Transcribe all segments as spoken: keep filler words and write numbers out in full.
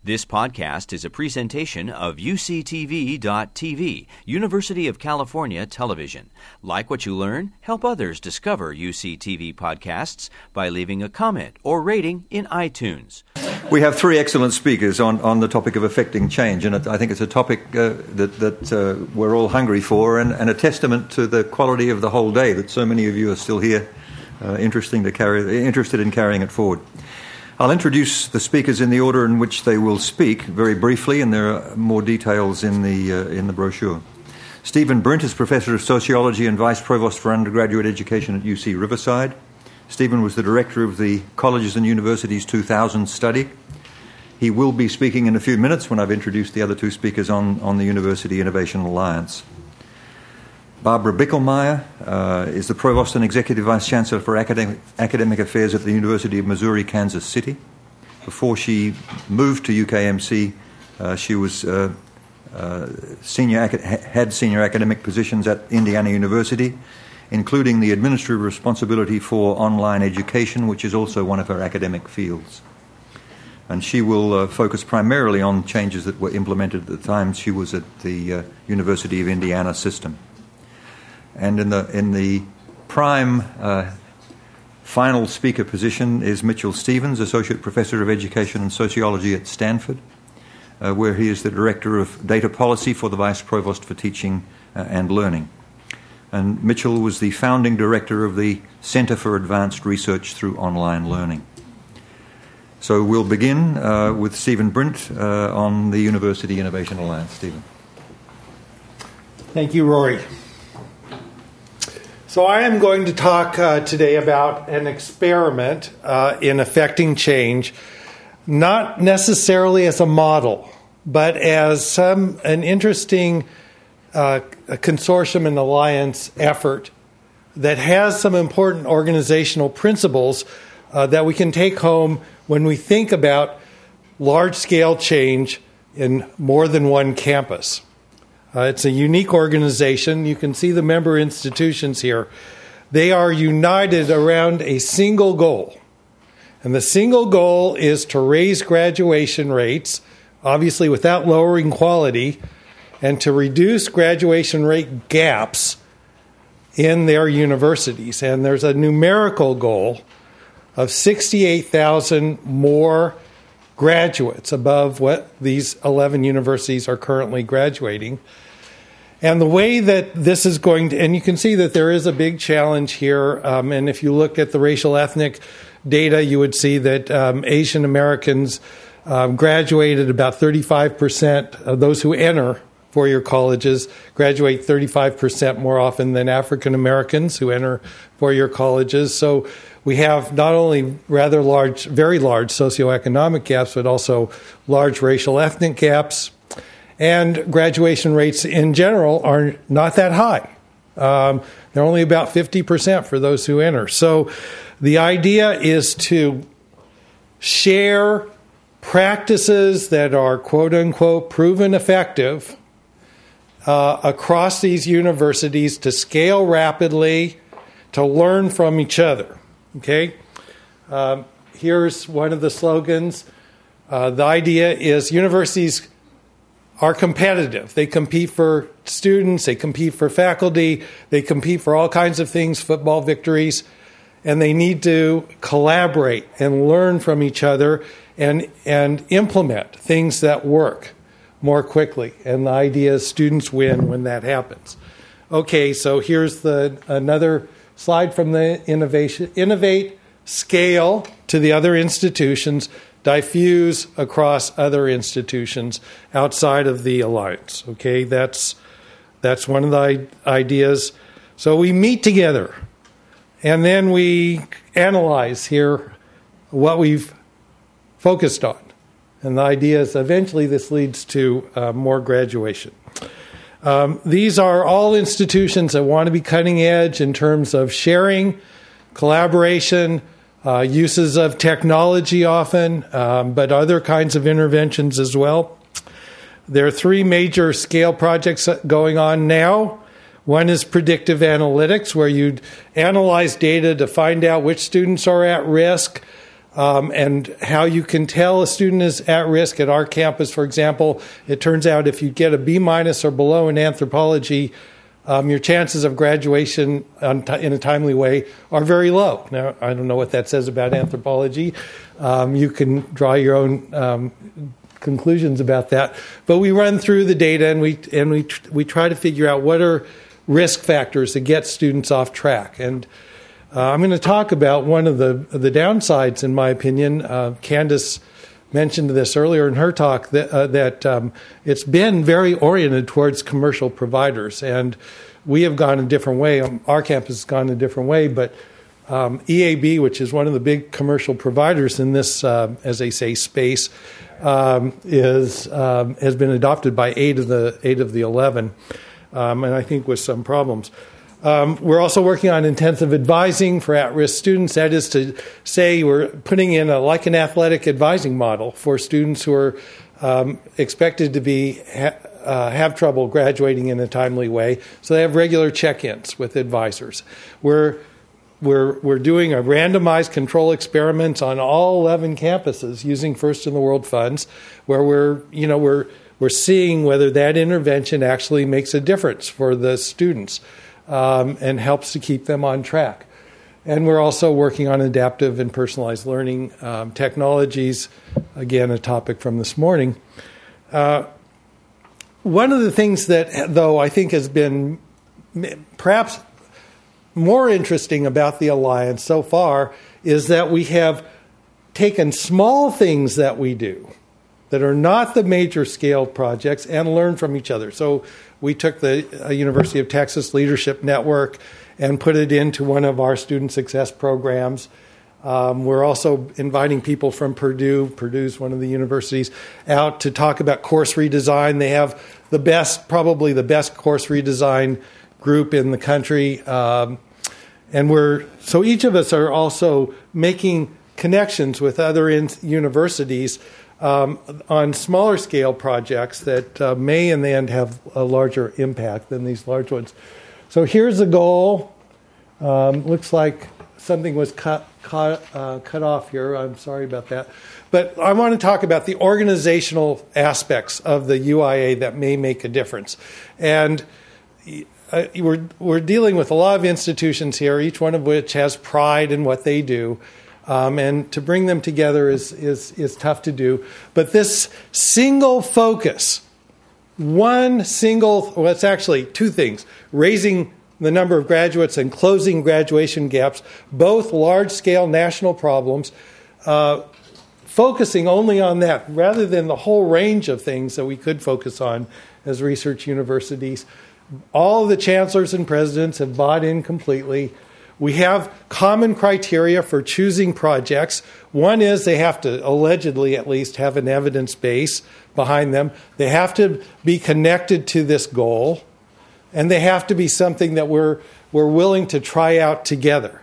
This podcast is a presentation of U C T V dot T V, University of California Television. Like what you learn? Help others discover U C T V podcasts by leaving a comment or rating in iTunes. We have three excellent speakers on, on the topic of affecting change, and I think it's a topic uh, that, that uh, we're all hungry for, and, and a testament to the quality of the whole day that so many of you are still here, uh, interesting to carry, interested in carrying it forward. I'll introduce the speakers in the order in which they will speak very briefly, and there are more details in the uh, in the brochure. Stephen Brint is Professor of Sociology and Vice Provost for Undergraduate Education at U C Riverside. Stephen was the Director of the Colleges and Universities two thousand study. He will be speaking in a few minutes when I've introduced the other two speakers on, on the University Innovation Alliance. Barbara Bickelmeyer uh, is the Provost and Executive Vice Chancellor for Academic, Academic Affairs at the University of Missouri, Kansas City. Before she moved to U K M C, uh, she was uh, uh, senior had senior academic positions at Indiana University, including the administrative responsibility for online education, which is also one of her academic fields. And she will uh, focus primarily on changes that were implemented at the time she was at the uh, University of Indiana system. And in the in the prime uh, final speaker position is Mitchell Stevens, Associate Professor of Education and Sociology at Stanford, uh, where he is the Director of Data Policy for the Vice Provost for Teaching uh, and Learning. And Mitchell was the founding director of the Center for Advanced Research through Online Learning. So we'll begin uh, with Stephen Brint uh, on the University Innovation Alliance. Stephen. Thank you, Rory. So I am going to talk uh, today about an experiment uh, in affecting change, not necessarily as a model, but as some an interesting uh, a consortium and alliance effort that has some important organizational principles uh, that we can take home when we think about large-scale change in more than one campus. Uh, it's a unique organization. You can see the member institutions here. They are united around a single goal. And the single goal is to raise graduation rates, obviously without lowering quality, and to reduce graduation rate gaps in their universities. And there's a numerical goal of sixty-eight thousand more graduates above what these eleven universities are currently graduating. And the way that this is going to, and you can see that there is a big challenge here, um, and if you look at the racial ethnic data, you would see that um, Asian Americans um, graduated about thirty-five percent of those who enter four-year colleges graduate thirty-five percent more often than African Americans who enter four-year colleges. So we have not only rather large, very large socioeconomic gaps, but also large racial ethnic gaps. And graduation rates in general are not that high. Um, they're only about fifty percent for those who enter. So the idea is to share practices that are quote-unquote proven effective uh, across these universities to scale rapidly, to learn from each other. Okay? Um, here's one of the slogans. Uh, the idea is universities are competitive. They compete for students, they compete for faculty, they compete for all kinds of things, football victories, and they need to collaborate and learn from each other and and implement things that work more quickly. And the idea is students win when that happens. Okay, so here's the another slide from the innovation. Innovate, scale to the other institutions, diffuse across other institutions outside of the alliance. Okay, that's that's one of the ideas. So we meet together, and then we analyze here what we've focused on. And the idea is eventually this leads to uh, more graduation. Um, these are all institutions that want to be cutting edge in terms of sharing, collaboration, Uh, uses of technology often, um, but other kinds of interventions as well. There are three major scale projects going on now. One is predictive analytics, where you analyze data to find out which students are at risk, Um, and how you can tell a student is at risk. At our campus, for example, it turns out if you get a B minus or below in anthropology, um, your chances of graduation on t- in a timely way are very low. Now, I don't know what that says about anthropology. Um, you can draw your own um, conclusions about that. But we run through the data and we and we tr- we try to figure out what are risk factors that get students off track. And Uh, I'm going to talk about one of the the downsides, in my opinion. Uh, Candace mentioned this earlier in her talk, that, uh, that um, it's been very oriented towards commercial providers. And we have gone a different way. Um, our campus has gone a different way. But um, E A B, which is one of the big commercial providers in this, uh, as they say, space, um, is um, has been adopted by eight of the eight of the eleven, um, and I think with some problems. Um, we're also working on intensive advising for at-risk students. That is to say, we're putting in a, like an athletic advising model for students who are um, expected to be ha- uh, have trouble graduating in a timely way. So they have regular check-ins with advisors. We're we're we're doing a randomized control experiment on all eleven campuses using First in the World funds, where we're you know we're we're seeing whether that intervention actually makes a difference for the students. Um, and helps to keep them on track. And we're also working on adaptive and personalized learning um, technologies, again, a topic from this morning. Uh, one of the things that, though, I think has been perhaps more interesting about the Alliance so far is that we have taken small things that we do that are not the major scale projects and learn from each other. So we took the uh, University of Texas Leadership Network and put it into one of our student success programs. Um, we're also inviting people from Purdue, Purdue's one of the universities, out to talk about course redesign. They have the best, probably the best course redesign group in the country. Um, and we're, so each of us are also making connections with other in- universities Um, on smaller scale projects that uh, may in the end have a larger impact than these large ones. So here's the goal. Um, looks like something was cut cut, uh, cut off here. I'm sorry about that. But I want to talk about the organizational aspects of the U I A that may make a difference. And uh, we're, we're dealing with a lot of institutions here, each one of which has pride in what they do. Um, and to bring them together is, is is tough to do. But this single focus, one single, well, it's actually two things, raising the number of graduates and closing graduation gaps, both large-scale national problems, uh, focusing only on that rather than the whole range of things that we could focus on as research universities. All of the chancellors and presidents have bought in completely. We have common criteria for choosing projects. One is they have to, allegedly at least, have an evidence base behind them. They have to be connected to this goal. And they have to be something that we're, we're willing to try out together.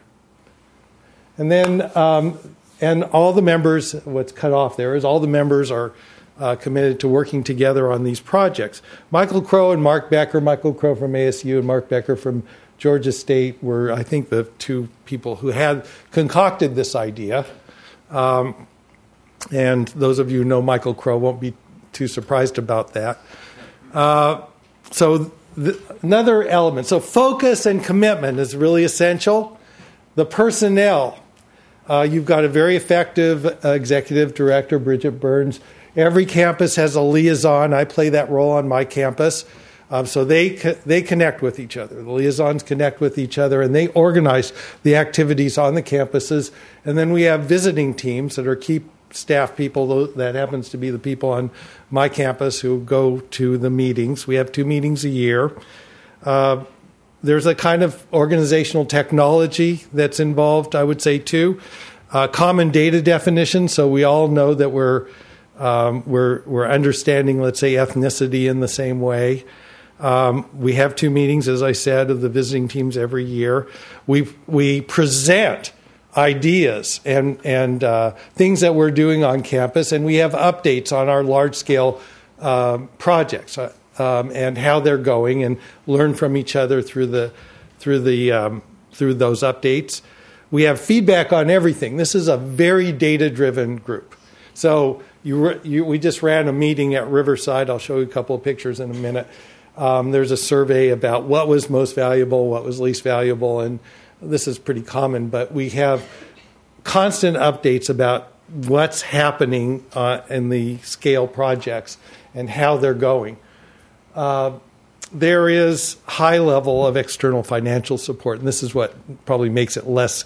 And then, um, and all the members, what's cut off there is all the members are uh, committed to working together on these projects. Michael Crow and Mark Becker, Michael Crow from A S U and Mark Becker from Georgia State were, I think, the two people who had concocted this idea. Um, and those of you who know Michael Crow won't be too surprised about that. Uh, so th- another element. So focus and commitment is really essential. The personnel. Uh, you've got a very effective uh, executive director, Bridget Burns. Every campus has a liaison. I play that role on my campus. Um, so they co- they connect with each other. The liaisons connect with each other, and they organize the activities on the campuses. And then we have visiting teams that are key staff people. That happens to be the people on my campus who go to the meetings. We have two meetings a year. Uh, there's a kind of organizational technology that's involved, I would say, too. Uh, common data definition, so we all know that we're um, we're we're understanding, let's say, ethnicity in the same way. Um, we have two meetings, as I said, of the visiting teams every year. We we present ideas and and uh, things that we're doing on campus, and we have updates on our large scale uh, projects uh, um, and how they're going, and learn from each other through the through the um, through those updates. We have feedback on everything. This is a very data-driven group. So you, you, we just ran a meeting at Riverside. I'll show you a couple of pictures in a minute. Um, there's a survey about what was most valuable, what was least valuable, and this is pretty common. But we have constant updates about what's happening uh, in the scale projects and how they're going. Uh, there is high level of external financial support, and this is what probably makes it less.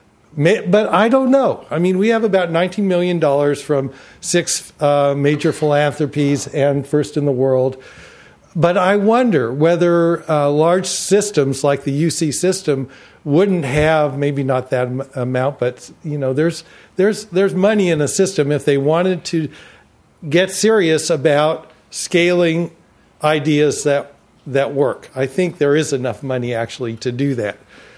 But I don't know. I mean, we have about nineteen million dollars from six uh, major philanthropies and First in the World. But I wonder whether uh, large systems like the U C system wouldn't have, maybe not that am- amount, but you know, there's there's there's money in a system if they wanted to get serious about scaling ideas that that work. I think there is enough money actually to do that.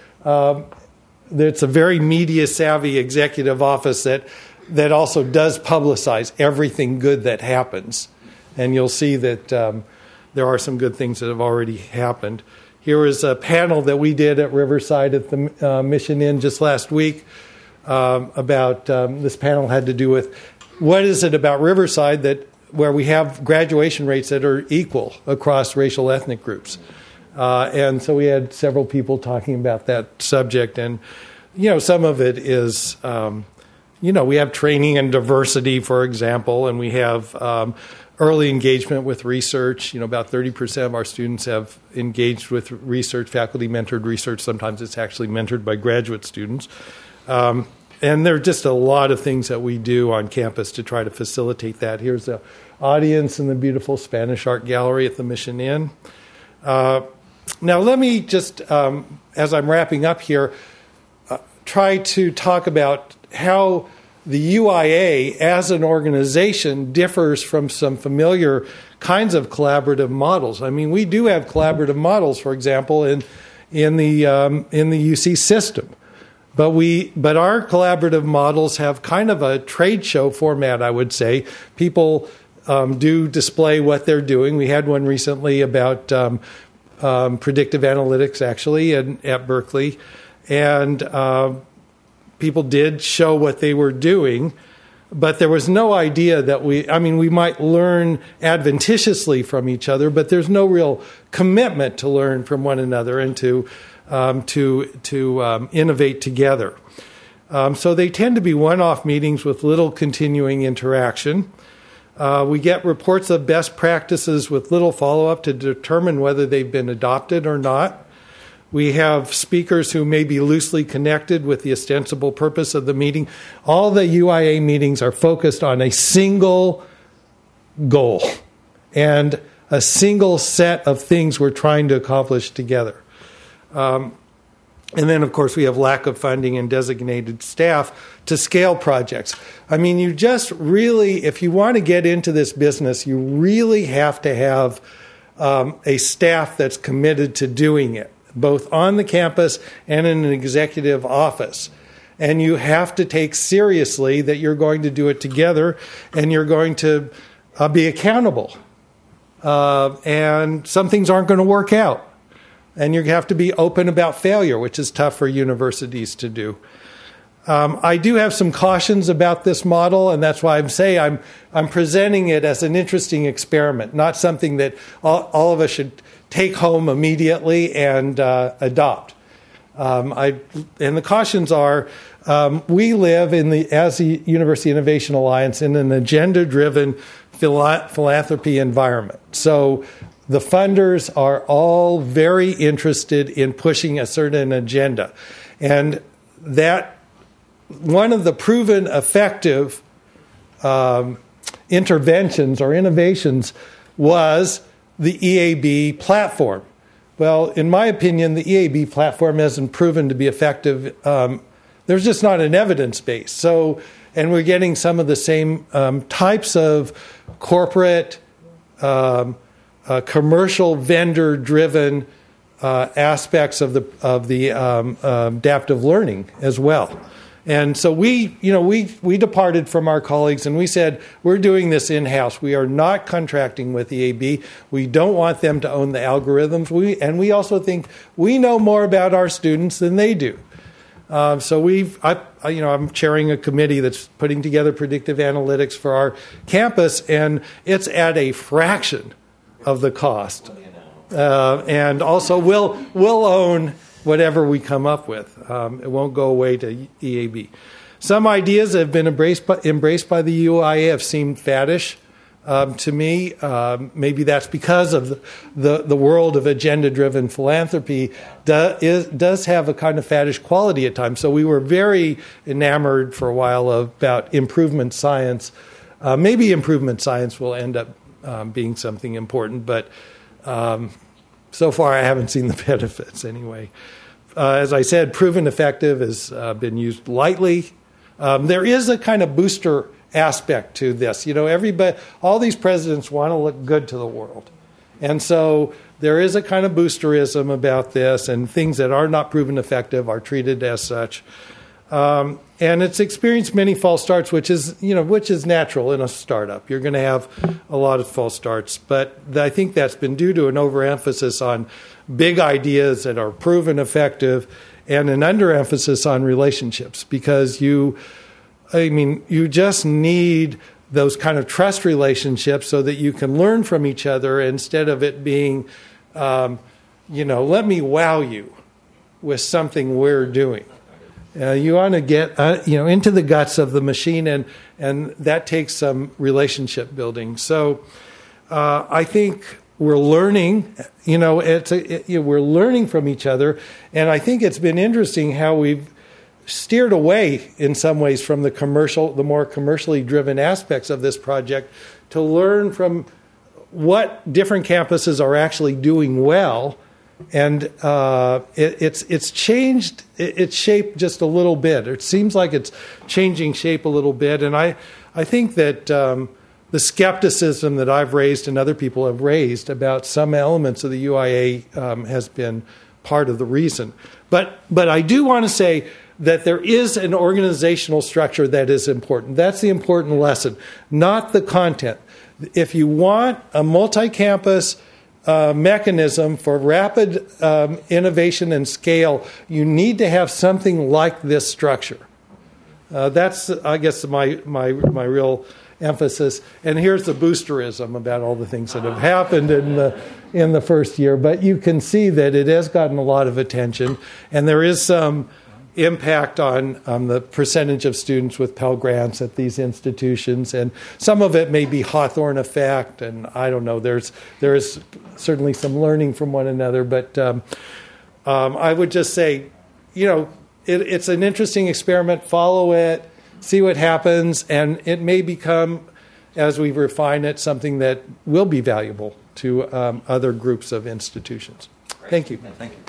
Um, it's a very media savvy executive office that that also does publicize everything good that happens, and you'll see that um, there are some good things that have already happened. Here is a panel that we did at Riverside at the uh, Mission Inn just last week um, about um, this panel had to do with what is it about Riverside that where we have graduation rates that are equal across racial ethnic groups. Uh, and so we had several people talking about that subject. And, you know, some of it is, um, you know, we have training and diversity, for example, and we have um, early engagement with research. You know, about thirty percent of our students have engaged with research, faculty-mentored research. Sometimes it's actually mentored by graduate students. Um, and there are just a lot of things that we do on campus to try to facilitate that. Here's the audience in the beautiful Spanish Art Gallery at the Mission Inn. Uh, now, let me just, um, as I'm wrapping up here, uh, try to talk about how the U I A as an organization differs from some familiar kinds of collaborative models. I mean, we do have collaborative models, for example, in in the um, in the U C system, but we but our collaborative models have kind of a trade show format, I would say. People um, do display what they're doing. We had one recently about um, um, predictive analytics, actually, in, at Berkeley, and uh, people did show what they were doing, but there was no idea that we, I mean, we might learn adventitiously from each other, but there's no real commitment to learn from one another and to um, to to um, innovate together. Um, so they tend to be one-off meetings with little continuing interaction. Uh, we get reports of best practices with little follow-up to determine whether they've been adopted or not. We have speakers who may be loosely connected with the ostensible purpose of the meeting. All the U I A meetings are focused on a single goal and a single set of things we're trying to accomplish together. Um, and then, of course, we have lack of funding and designated staff to scale projects. I mean, you just really, if you want to get into this business, you really have to have um, a staff that's committed to doing it, both on the campus and in an executive office. And you have to take seriously that you're going to do it together and you're going to uh, be accountable. Uh, and some things aren't going to work out. And you have to be open about failure, which is tough for universities to do. Um, I do have some cautions about this model, and that's why I'm saying I'm I'm presenting it as an interesting experiment, not something that all, all of us should take home immediately and uh, adopt. Um, I, and the cautions are, um, we live in the as the University Innovation Alliance in an agenda-driven phila- philanthropy environment. So the funders are all very interested in pushing a certain agenda, and that one of the proven effective um, interventions or innovations was the E A B platform. Well, in my opinion, the E A B platform hasn't proven to be effective. Um, there's just not an evidence base. So, and we're getting some of the same um, types of corporate, um, uh, commercial, vendor-driven uh, aspects of the of the um, uh, adaptive learning as well. And so we, you know, we we departed from our colleagues and we said, we're doing this in-house. We are not contracting with E A B. We don't want them to own the algorithms. We and we also think we know more about our students than they do. Um, so we've, I, I, you know, I'm chairing a committee that's putting together predictive analytics for our campus, and it's at a fraction of the cost. Uh, and also, we'll we'll own whatever we come up with. Um, it won't go away to E A B. Some ideas that have been embraced by, embraced by the U I A have seemed faddish um, to me. Um, maybe that's because of the, the, the world of agenda-driven philanthropy do, is, does have a kind of faddish quality at times. So we were very enamored for a while about improvement science. Uh, maybe improvement science will end up um, being something important, but um, so far I haven't seen the benefits anyway. Uh, as I said, proven effective has uh, been used lightly. Um, there is a kind of booster aspect to this. You know, everybody, all these presidents want to look good to the world. And so there is a kind of boosterism about this, and things that are not proven effective are treated as such. Um, and it's experienced many false starts, which is, you know, which is natural in a startup. You're going to have a lot of false starts. But I think that's been due to an overemphasis on big ideas that are proven effective and an underemphasis on relationships, because you, I mean, you just need those kind of trust relationships so that you can learn from each other instead of it being, um, you know, let me wow you with something we're doing. Uh, you want to get, uh, you know, into the guts of the machine, and and that takes some relationship building. So uh, I think we're learning, you know, it's a, it, you know, we're learning from each other, and I think it's been interesting how we've steered away in some ways from the commercial, the more commercially driven aspects of this project, to learn from what different campuses are actually doing well. And uh, it, it's it's changed it, its shape just a little bit. It seems like it's changing shape a little bit, and I I think that um, the skepticism that I've raised and other people have raised about some elements of the U I A um, has been part of the reason. But but I do want to say that there is an organizational structure that is important. That's the important lesson, not the content. If you want a multi-campus Uh, mechanism for rapid um, innovation and scale, you need to have something like this structure. Uh, that's, I guess, my, my my real emphasis. And here's the boosterism about all the things that have happened in the in the first year. But you can see that it has gotten a lot of attention, and there is some impact on um, the percentage of students with Pell Grants at these institutions, and some of it may be Hawthorne effect, and I don't know. There's there is certainly some learning from one another, but um, um, I would just say, you know, it, it's an interesting experiment. Follow it, see what happens, and it may become, as we refine it, something that will be valuable to um, other groups of institutions. Great. Thank you. Thank you.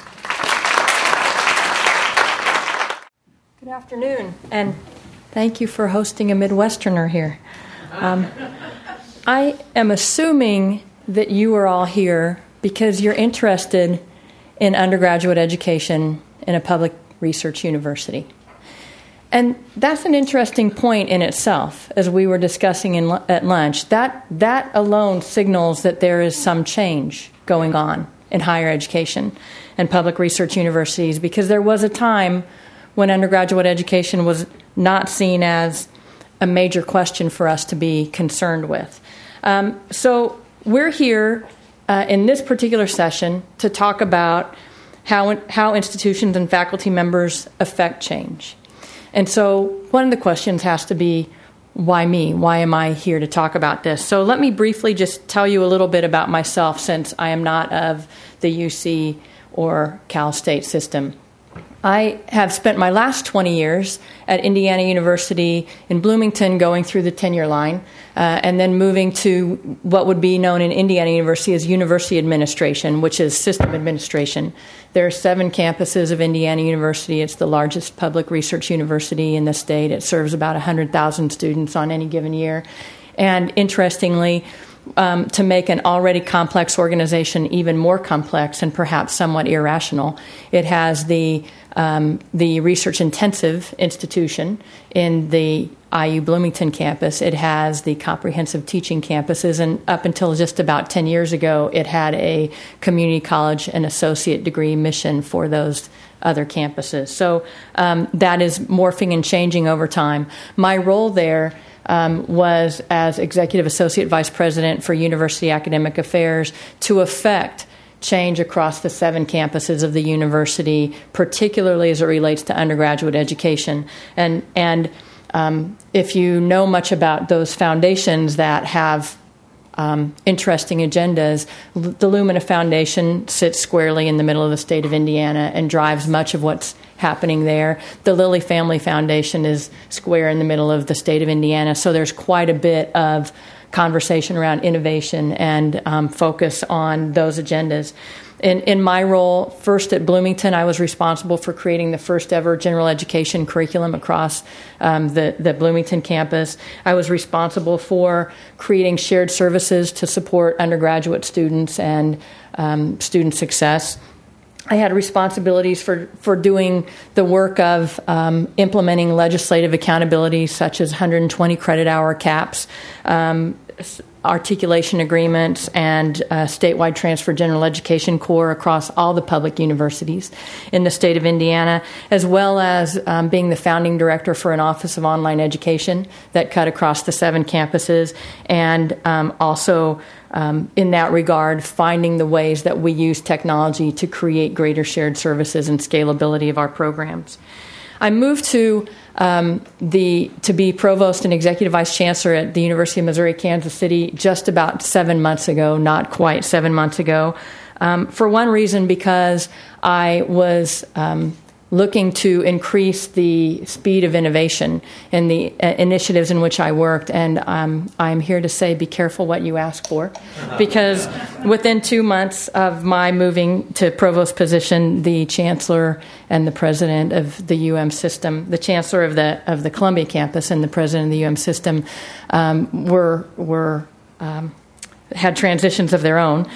Good afternoon, and thank you for hosting a Midwesterner here. Um, I am assuming that you are all here because you're interested in undergraduate education in a public research university. And that's an interesting point in itself, as we were discussing in, at lunch. That, that alone signals that there is some change going on in higher education and public research universities, because there was a time when undergraduate education was not seen as a major question for us to be concerned with. Um, so we're here uh, in this particular session to talk about how, how institutions and faculty members affect change. And so one of the questions has to be, why me? Why am I here to talk about this? So let me briefly just tell you a little bit about myself, since I am not of the U C or Cal State system. I have spent my last twenty years at Indiana University in Bloomington, going through the tenure line, uh, and then moving to what would be known in Indiana University as University Administration, which is system administration. There are seven campuses of Indiana University. It's the largest public research university in the state. It serves about one hundred thousand students on any given year. And interestingly, um, to make an already complex organization even more complex and perhaps somewhat irrational, it has the um, the research intensive institution in the I U Bloomington campus. It has the comprehensive teaching campuses, and up until just about ten years ago, it had a community college and associate degree mission for those other campuses. So um, that is morphing and changing over time. My role there um, was as Executive Associate Vice President for University Academic Affairs to effect change across the seven campuses of the university, particularly as it relates to undergraduate education. And, and um, if you know much about those foundations that have Um, interesting agendas, the Lumina Foundation sits squarely in the middle of the state of Indiana and drives much of what's happening there. The Lilly Family Foundation is square in the middle of the state of Indiana, so there's quite a bit of conversation around innovation and um, focus on those agendas. In, in my role, first at Bloomington, I was responsible for creating the first ever general education curriculum across um, the, the Bloomington campus. I was responsible for creating shared services to support undergraduate students and um, student success. I had responsibilities for, for doing the work of um, implementing legislative accountability, such as one hundred twenty credit hour caps, um, articulation agreements, and uh, statewide transfer general education core across all the public universities in the state of Indiana, as well as um, being the founding director for an Office of Online Education that cut across the seven campuses, and um, also um, in that regard, finding the ways that we use technology to create greater shared services and scalability of our programs. I moved to um, the to be provost and executive vice chancellor at the University of Missouri Kansas City just about seven months ago, not quite seven months ago, um, for one reason, because I was um, looking to increase the speed of innovation in the uh, initiatives in which I worked. And um, I'm here to say, be careful what you ask for, because within two months of my moving to provost position, the chancellor and the president of the U M system, the chancellor of the of the Columbia campus and the president of the U M system, um, were were um, had transitions of their own,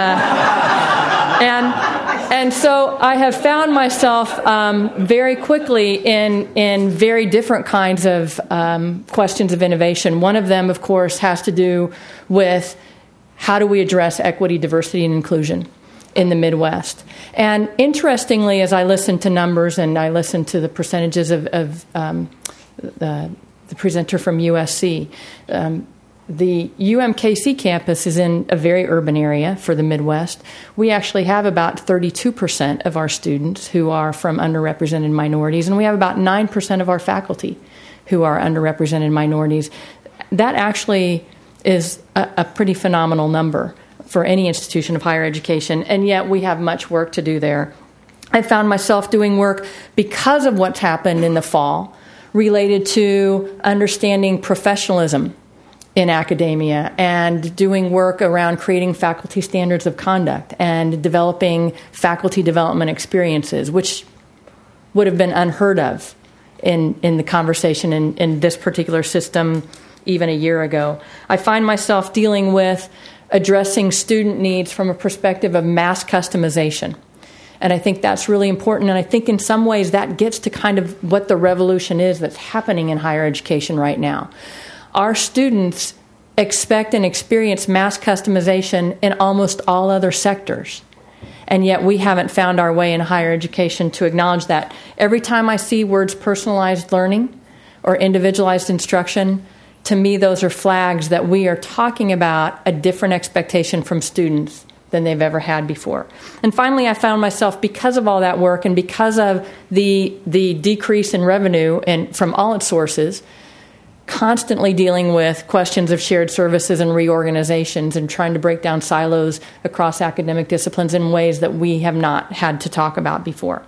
uh, and. And so I have found myself um, very quickly in in very different kinds of um, questions of innovation. One of them, of course, has to do with how do we address equity, diversity, and inclusion in the Midwest. And interestingly, as I listen to numbers and I listen to the percentages of, of um, the, the presenter from U S C, um, the U M K C campus is in a very urban area for the Midwest. We actually have about thirty-two percent of our students who are from underrepresented minorities, and we have about nine percent of our faculty who are underrepresented minorities. That actually is a, a pretty phenomenal number for any institution of higher education, and yet we have much work to do there. I found myself doing work because of what's happened in the fall related to understanding professionalism in academia and doing work around creating faculty standards of conduct and developing faculty development experiences, which would have been unheard of in, in the conversation in, in this particular system even a year ago. I find myself dealing with addressing student needs from a perspective of mass customization. And I think that's really important. And I think in some ways that gets to kind of what the revolution is that's happening in higher education right now. Our students expect and experience mass customization in almost all other sectors, and yet we haven't found our way in higher education to acknowledge that. Every time I see words personalized learning or individualized instruction, to me those are flags that we are talking about a different expectation from students than they've ever had before. And finally, I found myself, because of all that work and because of the the decrease in revenue and from all its sources, constantly dealing with questions of shared services and reorganizations and trying to break down silos across academic disciplines in ways that we have not had to talk about before.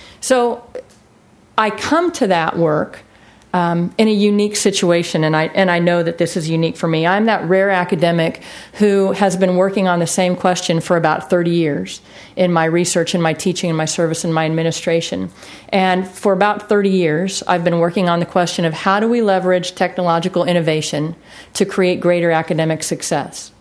So I come to that work um, in a unique situation, and I and I know that this is unique for me. I'm that rare academic who has been working on the same question for about thirty years in my research, in my teaching, in my service, in my administration. And for about thirty years, I've been working on the question of how do we leverage technological innovation to create greater academic success.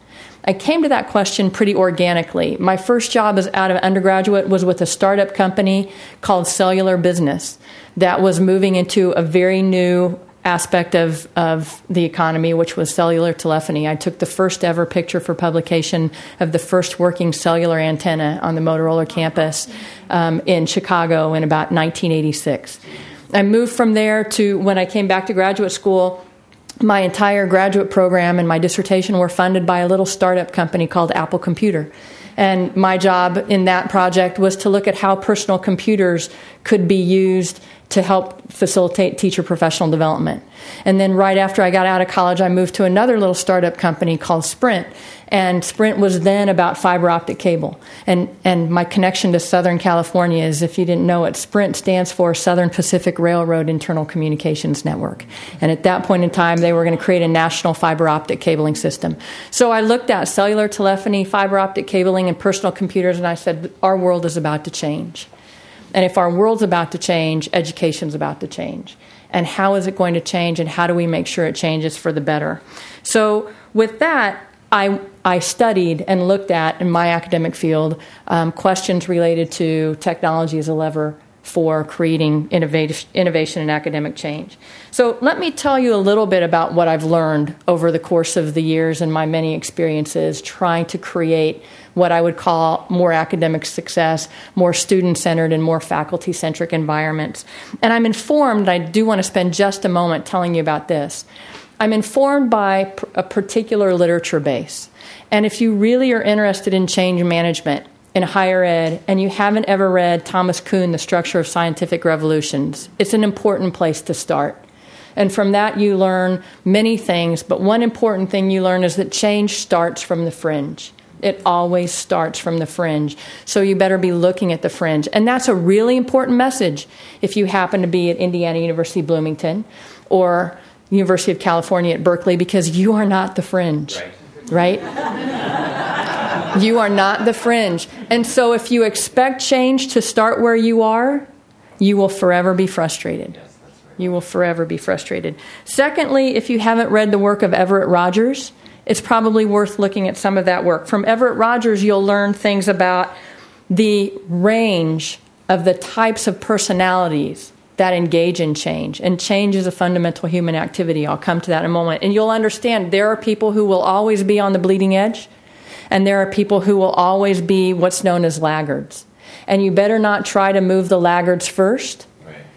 I came to that question pretty organically. My first job as out of undergraduate was with a startup company called Cellular Business that was moving into a very new aspect of, of the economy, which was cellular telephony. I took the first ever picture for publication of the first working cellular antenna on the Motorola campus um, in Chicago in about nineteen eighty-six. I moved from there to, when I came back to graduate school, my entire graduate program and my dissertation were funded by a little startup company called Apple Computer. And my job in that project was to look at how personal computers could be used to help facilitate teacher professional development. And then right after I got out of college, I moved to another little startup company called Sprint. And Sprint was then about fiber optic cable. And and my connection to Southern California is, if you didn't know it, Sprint stands for Southern Pacific Railroad Internal Communications Network. And at that point in time, they were going to create a national fiber optic cabling system. So I looked at cellular telephony, fiber optic cabling, and personal computers, and I said, our world is about to change. And if our world's about to change, education's about to change. And how is it going to change, and how do we make sure it changes for the better? So with that, I, I studied and looked at, in my academic field, um, questions related to technology as a lever for creating innovation, innovation and academic change. So let me tell you a little bit about what I've learned over the course of the years and my many experiences trying to create what I would call more academic success, more student-centered, and more faculty-centric environments. And I'm informed, I do want to spend just a moment telling you about this. I'm informed by a particular literature base. And if you really are interested in change management in higher ed, and you haven't ever read Thomas Kuhn, The Structure of Scientific Revolutions, it's an important place to start. And from that you learn many things, but one important thing you learn is that change starts from the fringe. It always starts from the fringe. So you better be looking at the fringe. And that's a really important message if you happen to be at Indiana University Bloomington or University of California at Berkeley, because you are not the fringe, right? right? You are not the fringe. And so if you expect change to start where you are, you will forever be frustrated. You will forever be frustrated. Secondly, if you haven't read the work of Everett Rogers, it's probably worth looking at some of that work. From Everett Rogers, you'll learn things about the range of the types of personalities that engage in change. And change is a fundamental human activity. I'll come to that in a moment. And you'll understand there are people who will always be on the bleeding edge, and there are people who will always be what's known as laggards. And you better not try to move the laggards first.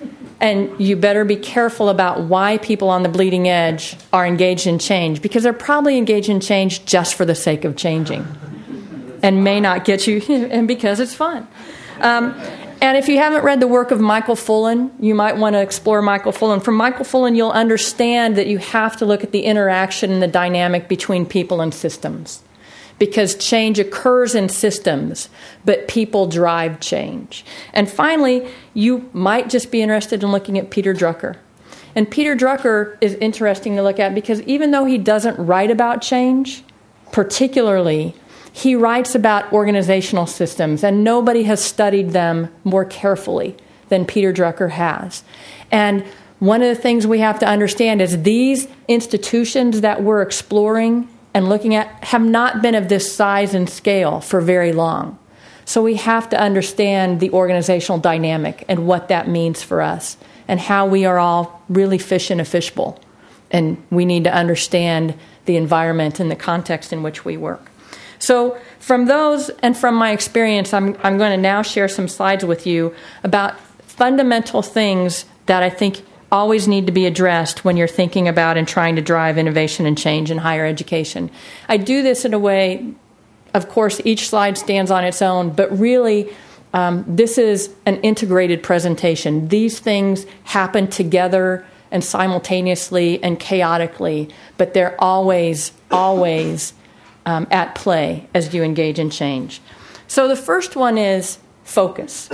And you better be careful about why people on the bleeding edge are engaged in change, because they're probably engaged in change just for the sake of changing and may not get you, and because it's fun. Um, and if you haven't read the work of Michael Fullan, you might want to explore Michael Fullan. From Michael Fullan, you'll understand that you have to look at the interaction and the dynamic between people and systems, because change occurs in systems, but people drive change. And finally, you might just be interested in looking at Peter Drucker. And Peter Drucker is interesting to look at because even though he doesn't write about change, particularly, he writes about organizational systems, and nobody has studied them more carefully than Peter Drucker has. And one of the things we have to understand is these institutions that we're exploring and looking at have not been of this size and scale for very long. So we have to understand the organizational dynamic and what that means for us and how we are all really fish in a fishbowl. And we need to understand the environment and the context in which we work. So from those and from my experience, I'm, I'm going to now share some slides with you about fundamental things that I think always need to be addressed when you're thinking about and trying to drive innovation and change in higher education. I do this in a way, of course, each slide stands on its own, but really um, this is an integrated presentation. These things happen together and simultaneously and chaotically, but they're always, always um, at play as you engage in change. So the first one is focus.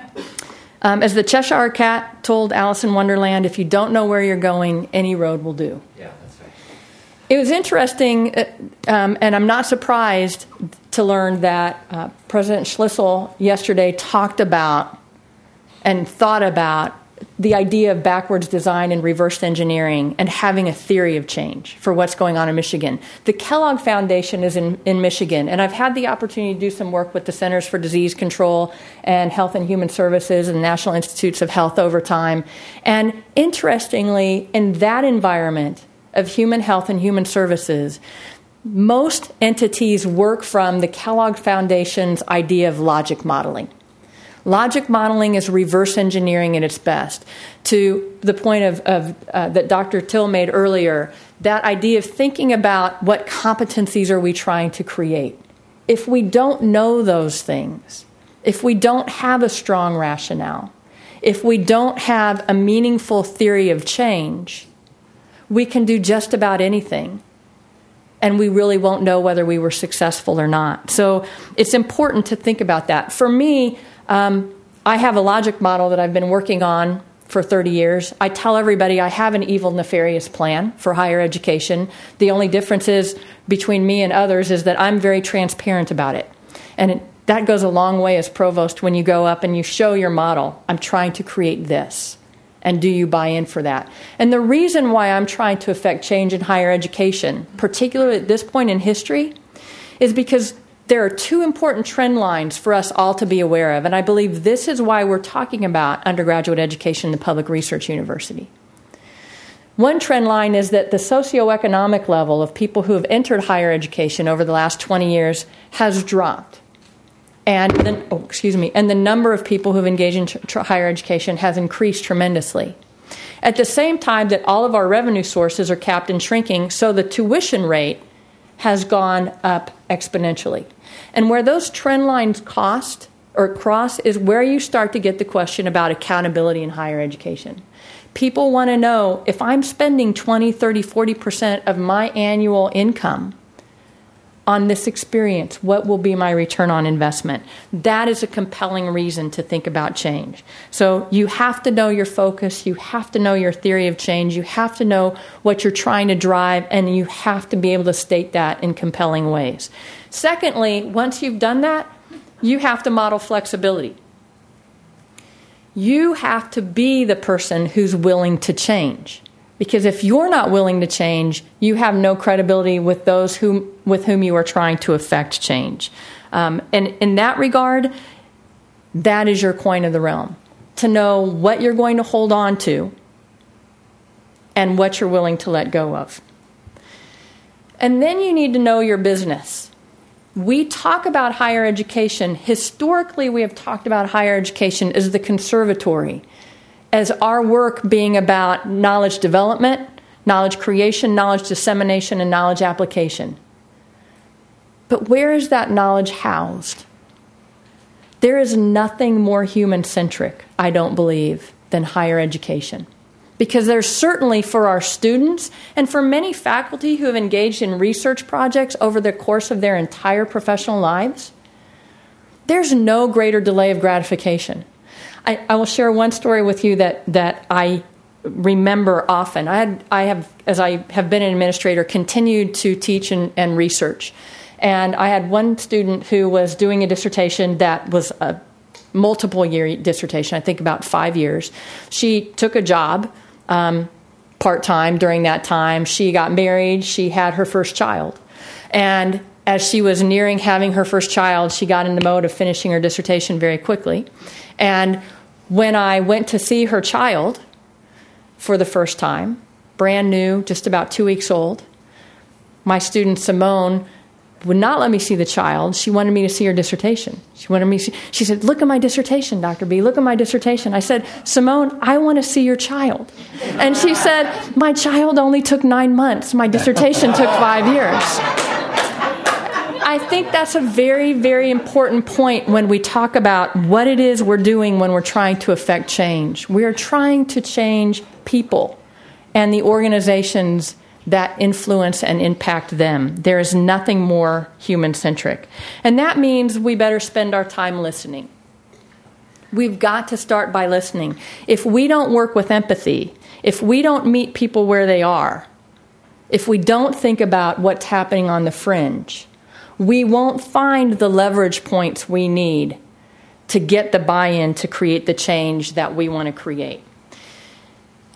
Um, as the Cheshire Cat told Alice in Wonderland, if you don't know where you're going, any road will do. Yeah, that's right. It was interesting, uh, um, and I'm not surprised to learn that uh, President Schlissel yesterday talked about and thought about the idea of backwards design and reverse engineering and having a theory of change for what's going on in Michigan. The Kellogg Foundation is in, in Michigan, and I've had the opportunity to do some work with the Centers for Disease Control and Health and Human Services and National Institutes of Health over time. And interestingly, in that environment of human health and human services, most entities work from the Kellogg Foundation's idea of logic modeling. Logic modeling is reverse engineering at its best. To the point of, of uh, that Doctor Till made earlier, that idea of thinking about what competencies are we trying to create. If we don't know those things, if we don't have a strong rationale, if we don't have a meaningful theory of change, we can do just about anything, and we really won't know whether we were successful or not. So it's important to think about that. For me, Um, I have a logic model that I've been working on for thirty years. I tell everybody I have an evil, nefarious plan for higher education. The only difference is between me and others is that I'm very transparent about it. And it, that goes a long way as provost when you go up and you show your model. I'm trying to create this. And do you buy in for that? And the reason why I'm trying to affect change in higher education, particularly at this point in history, is because there are two important trend lines for us all to be aware of, and I believe this is why we're talking about undergraduate education in the public research university. One trend line is that the socioeconomic level of people who have entered higher education over the last twenty years has dropped. And the, oh, excuse me, and the number of people who have engaged in tr- higher education has increased tremendously. At the same time that all of our revenue sources are capped and shrinking, so the tuition rate has gone up exponentially. And where those trend lines cost or cross is where you start to get the question about accountability in higher education. People want to know, if I'm spending twenty, thirty, forty percent of my annual income on this experience, what will be my return on investment? That is a compelling reason to think about change. So you have to know your focus, you have to know your theory of change, you have to know what you're trying to drive, and you have to be able to state that in compelling ways. Secondly, once you've done that, you have to model flexibility. You have to be the person who's willing to change. Because if you're not willing to change, you have no credibility with those whom, with whom you are trying to affect change. Um, and in that regard, that is your coin of the realm. To know what you're going to hold on to and what you're willing to let go of. And then you need to know your business. We talk about higher education. Historically, we have talked about higher education as the conservatory, as our work being about knowledge development, knowledge creation, knowledge dissemination, and knowledge application. But where is that knowledge housed? There is nothing more human-centric, I don't believe, than higher education. Because there's certainly for our students and for many faculty who have engaged in research projects over the course of their entire professional lives, there's no greater delay of gratification. I, I will share one story with you that, that I remember often. I, had, I have, as I have been an administrator, continued to teach and, and research. And I had one student who was doing a dissertation that was a multiple year dissertation, I think about five years. She took a job um, part-time during that time. She got married. She had her first child. And as she was nearing having her first child, she got in the mode of finishing her dissertation very quickly. And when I went to see her child for the first time, brand new, just about two weeks old, my student Simone would not let me see the child. She wanted me to see her dissertation. She wanted me to see, she said, "Look at my dissertation, Doctor B, look at my dissertation." I said, "Simone, I want to see your child." And she said, "My child only took nine months. My dissertation took five years." I think that's a very, very important point when we talk about what it is we're doing when we're trying to affect change. We are trying to change people and the organizations that influence and impact them. There is nothing more human-centric. And that means we better spend our time listening. We've got to start by listening. If we don't work with empathy, if we don't meet people where they are, if we don't think about what's happening on the fringe, we won't find the leverage points we need to get the buy-in to create the change that we want to create.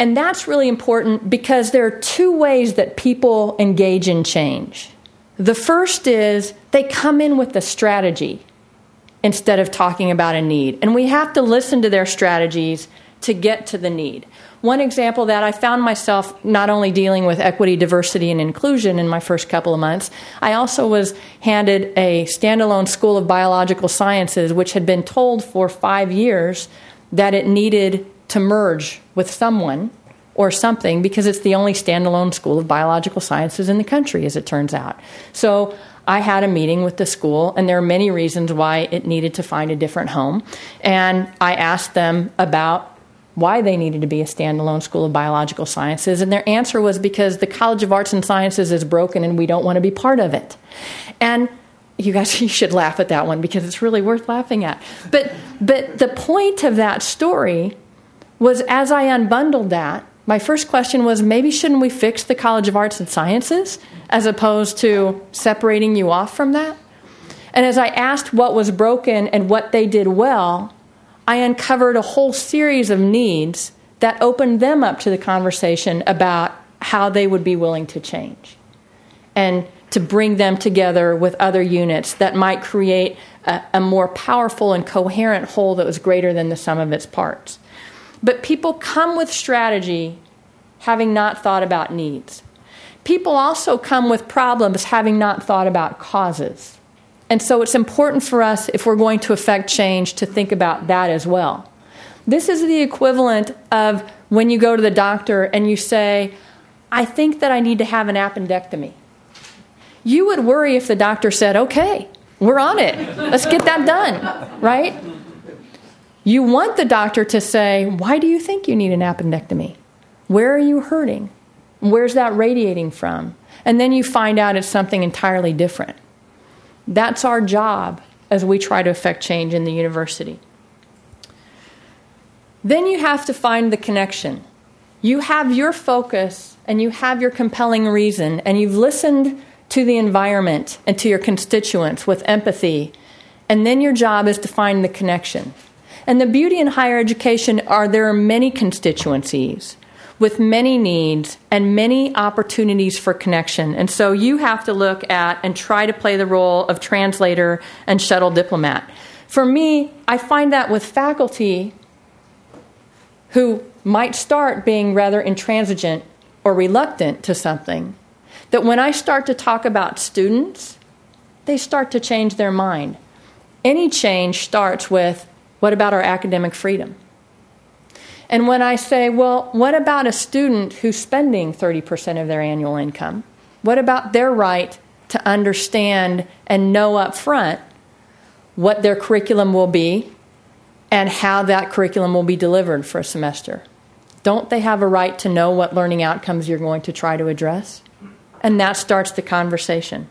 And that's really important because there are two ways that people engage in change. The first is they come in with a strategy instead of talking about a need. And we have to listen to their strategies to get to the need. One example that I found myself not only dealing with equity, diversity, and inclusion in my first couple of months, I also was handed a standalone School of Biological Sciences, which had been told for five years that it needed to merge with someone or something because it's the only standalone School of Biological Sciences in the country, as it turns out. So I had a meeting with the school, and there are many reasons why it needed to find a different home. And I asked them about why they needed to be a standalone School of Biological Sciences, and their answer was because the College of Arts and Sciences is broken and we don't want to be part of it. And you guys, you should laugh at that one because it's really worth laughing at. But, but the point of that story was, as I unbundled that, my first question was, maybe shouldn't we fix the College of Arts and Sciences as opposed to separating you off from that? And as I asked what was broken and what they did well, I uncovered a whole series of needs that opened them up to the conversation about how they would be willing to change and to bring them together with other units that might create a, a more powerful and coherent whole that was greater than the sum of its parts. But people come with strategy having not thought about needs. People also come with problems having not thought about causes. And so it's important for us, if we're going to affect change, to think about that as well. This is the equivalent of when you go to the doctor and you say, I think that I need to have an appendectomy. You would worry if the doctor said, okay, we're on it. Let's get that done, right? You want the doctor to say, why do you think you need an appendectomy? Where are you hurting? Where's that radiating from? And then you find out it's something entirely different. That's our job as we try to affect change in the university. Then you have to find the connection. You have your focus and you have your compelling reason, and you've listened to the environment and to your constituents with empathy, and then your job is to find the connection. And the beauty in higher education are there are many constituencies with many needs and many opportunities for connection. And so you have to look at and try to play the role of translator and shuttle diplomat. For me, I find that with faculty who might start being rather intransigent or reluctant to something, that when I start to talk about students, they start to change their mind. Any change starts with, what about our academic freedom? And when I say, well, what about a student who's spending thirty percent of their annual income? What about their right to understand and know up front what their curriculum will be and how that curriculum will be delivered for a semester? Don't they have a right to know what learning outcomes you're going to try to address? And that starts the conversation.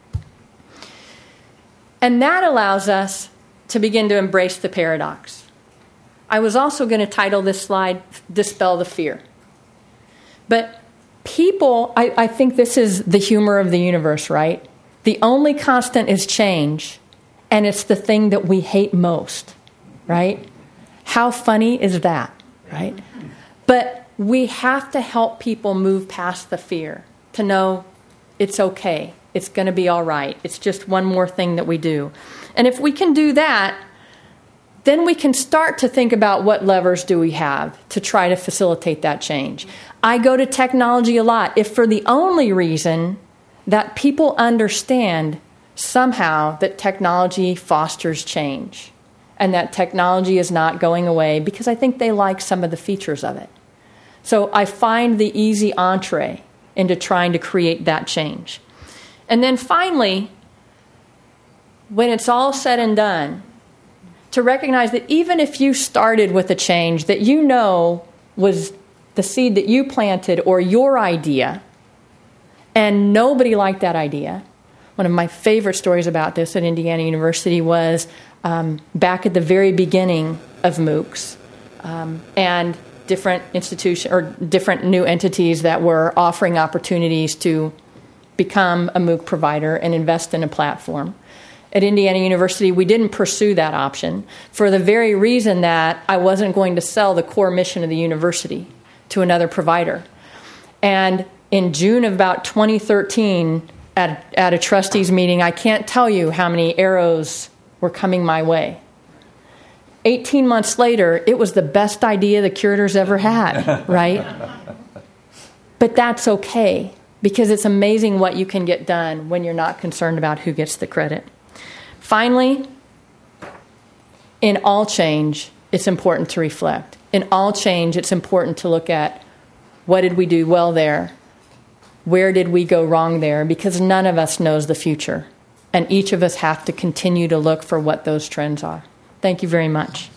And that allows us to begin to embrace the paradox. I was also going to title this slide, Dispel the Fear. But people, I, I think this is the humor of the universe, right? The only constant is change, and it's the thing that we hate most, right? How funny is that, right? But we have to help people move past the fear, to know it's okay, it's going to be all right, it's just one more thing that we do. And if we can do that, then we can start to think about what levers do we have to try to facilitate that change. I go to technology a lot, if for the only reason that people understand somehow that technology fosters change and that technology is not going away, because I think they like some of the features of it. So I find the easy entree into trying to create that change. And then finally, when it's all said and done, to recognize that even if you started with a change that you know was the seed that you planted or your idea, and nobody liked that idea. One of my favorite stories about this at Indiana University was um, back at the very beginning of MOOCs um, and different institutions or different new entities that were offering opportunities to become a MOOC provider and invest in a platform. At Indiana University, we didn't pursue that option for the very reason that I wasn't going to sell the core mission of the university to another provider. And in June of about twenty thirteen, at, at a trustees meeting, I can't tell you how many arrows were coming my way. eighteen months later, it was the best idea the curators ever had, right? But that's okay, because it's amazing what you can get done when you're not concerned about who gets the credit. Finally, in all change, it's important to reflect. In all change, it's important to look at what did we do well there? Where did we go wrong there? Because none of us knows the future. And each of us have to continue to look for what those trends are. Thank you very much.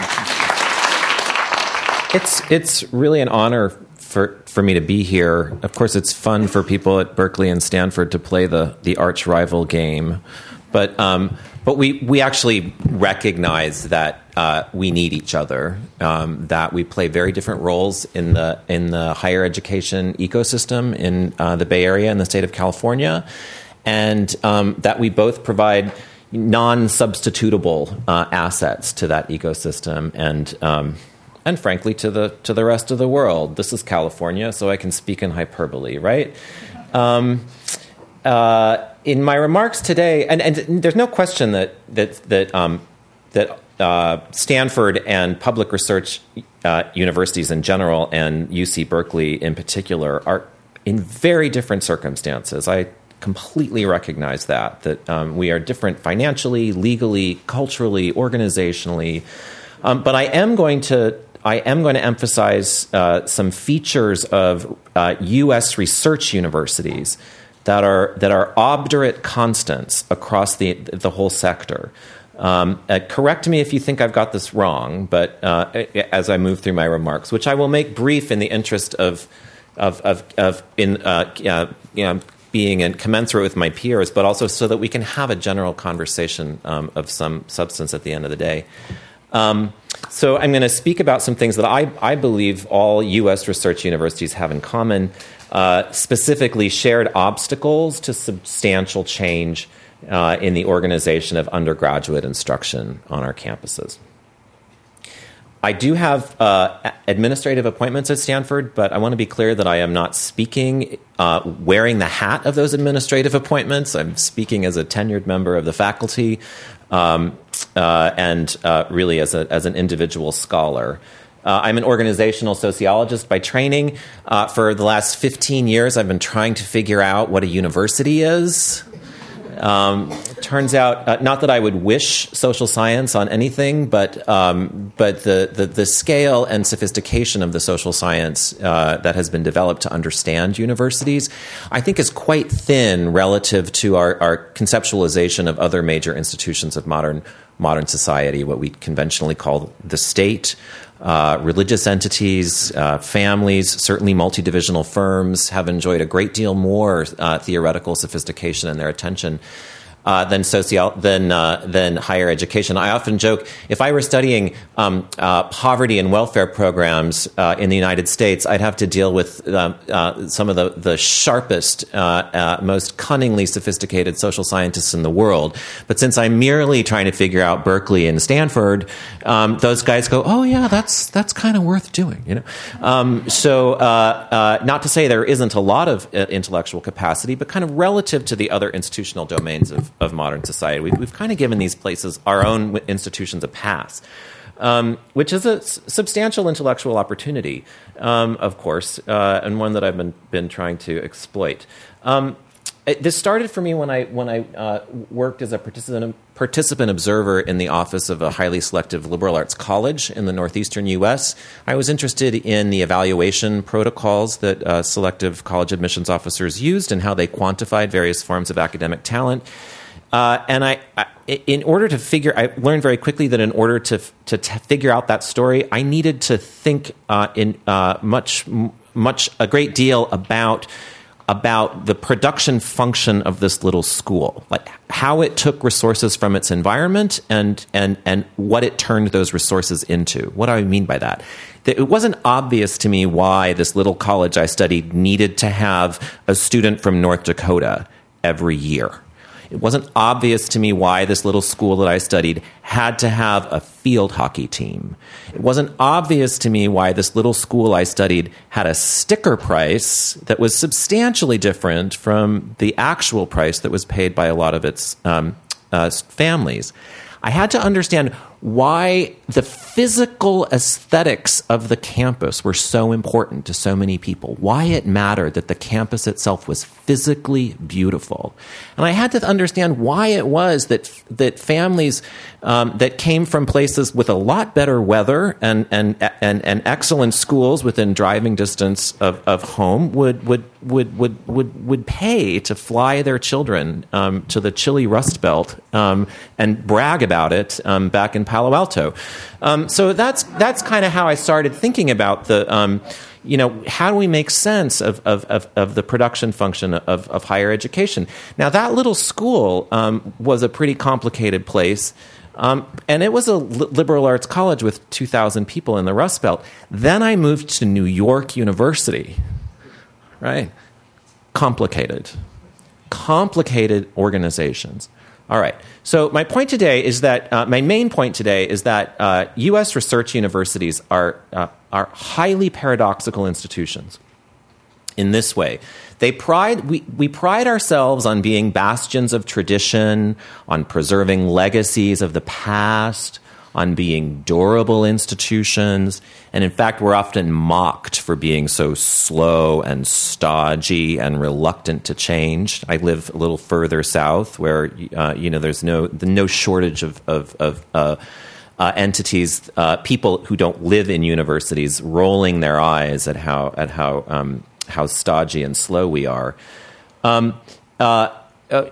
It's it's really an honor for for me to be here. Of course, it's fun for people at Berkeley and Stanford to play the the arch rival game, but um, but we we actually recognize that uh, we need each other. Um, that we play very different roles in the in the higher education ecosystem in uh, the Bay Area and the state of California, and um, that we both provide non-substitutable uh, assets to that ecosystem, and um, and frankly to the to the rest of the world. This is California, so I can speak in hyperbole, right? Um, uh, in my remarks today, and, and there's no question that that that um, that uh, Stanford and public research uh, universities in general, and U C Berkeley in particular, are in very different circumstances. I completely recognize that, that um, we are different financially, legally, culturally, organizationally. Um, but I am going to I am going to emphasize uh, some features of uh, U S research universities that are that are obdurate constants across the the whole sector. Um, uh, correct me if you think I've got this wrong, but uh, as I move through my remarks, which I will make brief in the interest of of of, of in uh, uh, you know, being in commensurate with my peers, but also so that we can have a general conversation um, of some substance at the end of the day. Um, so I'm going to speak about some things that I, I believe all U S research universities have in common, uh, specifically shared obstacles to substantial change uh, in the organization of undergraduate instruction on our campuses. I do have uh, administrative appointments at Stanford, but I want to be clear that I am not speaking uh, wearing the hat of those administrative appointments. I'm speaking as a tenured member of the faculty um, uh, and uh, really as, a, as an individual scholar. Uh, I'm an organizational sociologist by training. Uh, for the last fifteen years, I've been trying to figure out what a university is. Um, turns out, uh, not that I would wish social science on anything, but um, but the, the the scale and sophistication of the social science uh, that has been developed to understand universities, I think, is quite thin relative to our, our conceptualization of other major institutions of modern modern society, what we conventionally call the state. Uh, religious entities, uh, families, certainly multi-divisional firms have enjoyed a great deal more uh, theoretical sophistication in their attention uh, than socio- than uh, than higher education. I often joke, if I were studying um, uh, poverty and welfare programs uh, in the United States, I'd have to deal with uh, uh, some of the, the sharpest, uh, uh, most cunningly sophisticated social scientists in the world. But since I'm merely trying to figure out Berkeley and Stanford, um, those guys go, "Oh yeah, that's that's kind of worth doing," you know. Um, so, uh, uh, not to say there isn't a lot of uh, intellectual capacity, but kind of relative to the other institutional domains of of modern society, we, we've kind of given these places, our own institutions, a pass, um, which is a s- substantial intellectual opportunity, um, of course, uh, and one that I've been been trying to exploit. Um, it, this started for me when I when I uh, worked as a participant participant observer in the office of a highly selective liberal arts college in the northeastern U S. I was interested in the evaluation protocols that uh, selective college admissions officers used and how they quantified various forms of academic talent. Uh, and I, I, in order to figure, I learned very quickly that in order to to t- figure out that story, I needed to think uh, in uh, much, much, a great deal about about the production function of this little school, like how it took resources from its environment and and and what it turned those resources into. What do I mean by that? That it wasn't obvious to me why this little college I studied needed to have a student from North Dakota every year. It wasn't obvious to me why this little school that I studied had to have a field hockey team. It wasn't obvious to me why this little school I studied had a sticker price that was substantially different from the actual price that was paid by a lot of its um, uh, families. I had to understand why the physical aesthetics of the campus were so important to so many people, why it mattered that the campus itself was physically beautiful. And I had to understand why it was that that families um, that came from places with a lot better weather and and and, and excellent schools within driving distance of, of home would would would would would would pay to fly their children um, to the chilly Rust Belt um, and brag about it um, back in Palo Alto. Um, so that's that's kind of how I started thinking about the, um, you know, how do we make sense of of, of, of the production function of, of higher education? Now, that little school um, was a pretty complicated place, um, and it was a liberal arts college with two thousand people in the Rust Belt. Then I moved to New York University, right? Complicated. Complicated organizations. All right. So my point today is that uh, my main point today is that uh, U S research universities are uh, are highly paradoxical institutions. In this way, they pride we we pride ourselves on being bastions of tradition, on preserving legacies of the past, on being durable institutions, and in fact, we're often mocked for being so slow and stodgy and reluctant to change. I live a little further south, where uh, you know there's no no shortage of of, of uh, uh, entities, uh, people who don't live in universities, rolling their eyes at how at how um, how stodgy and slow we are. Um, uh, uh,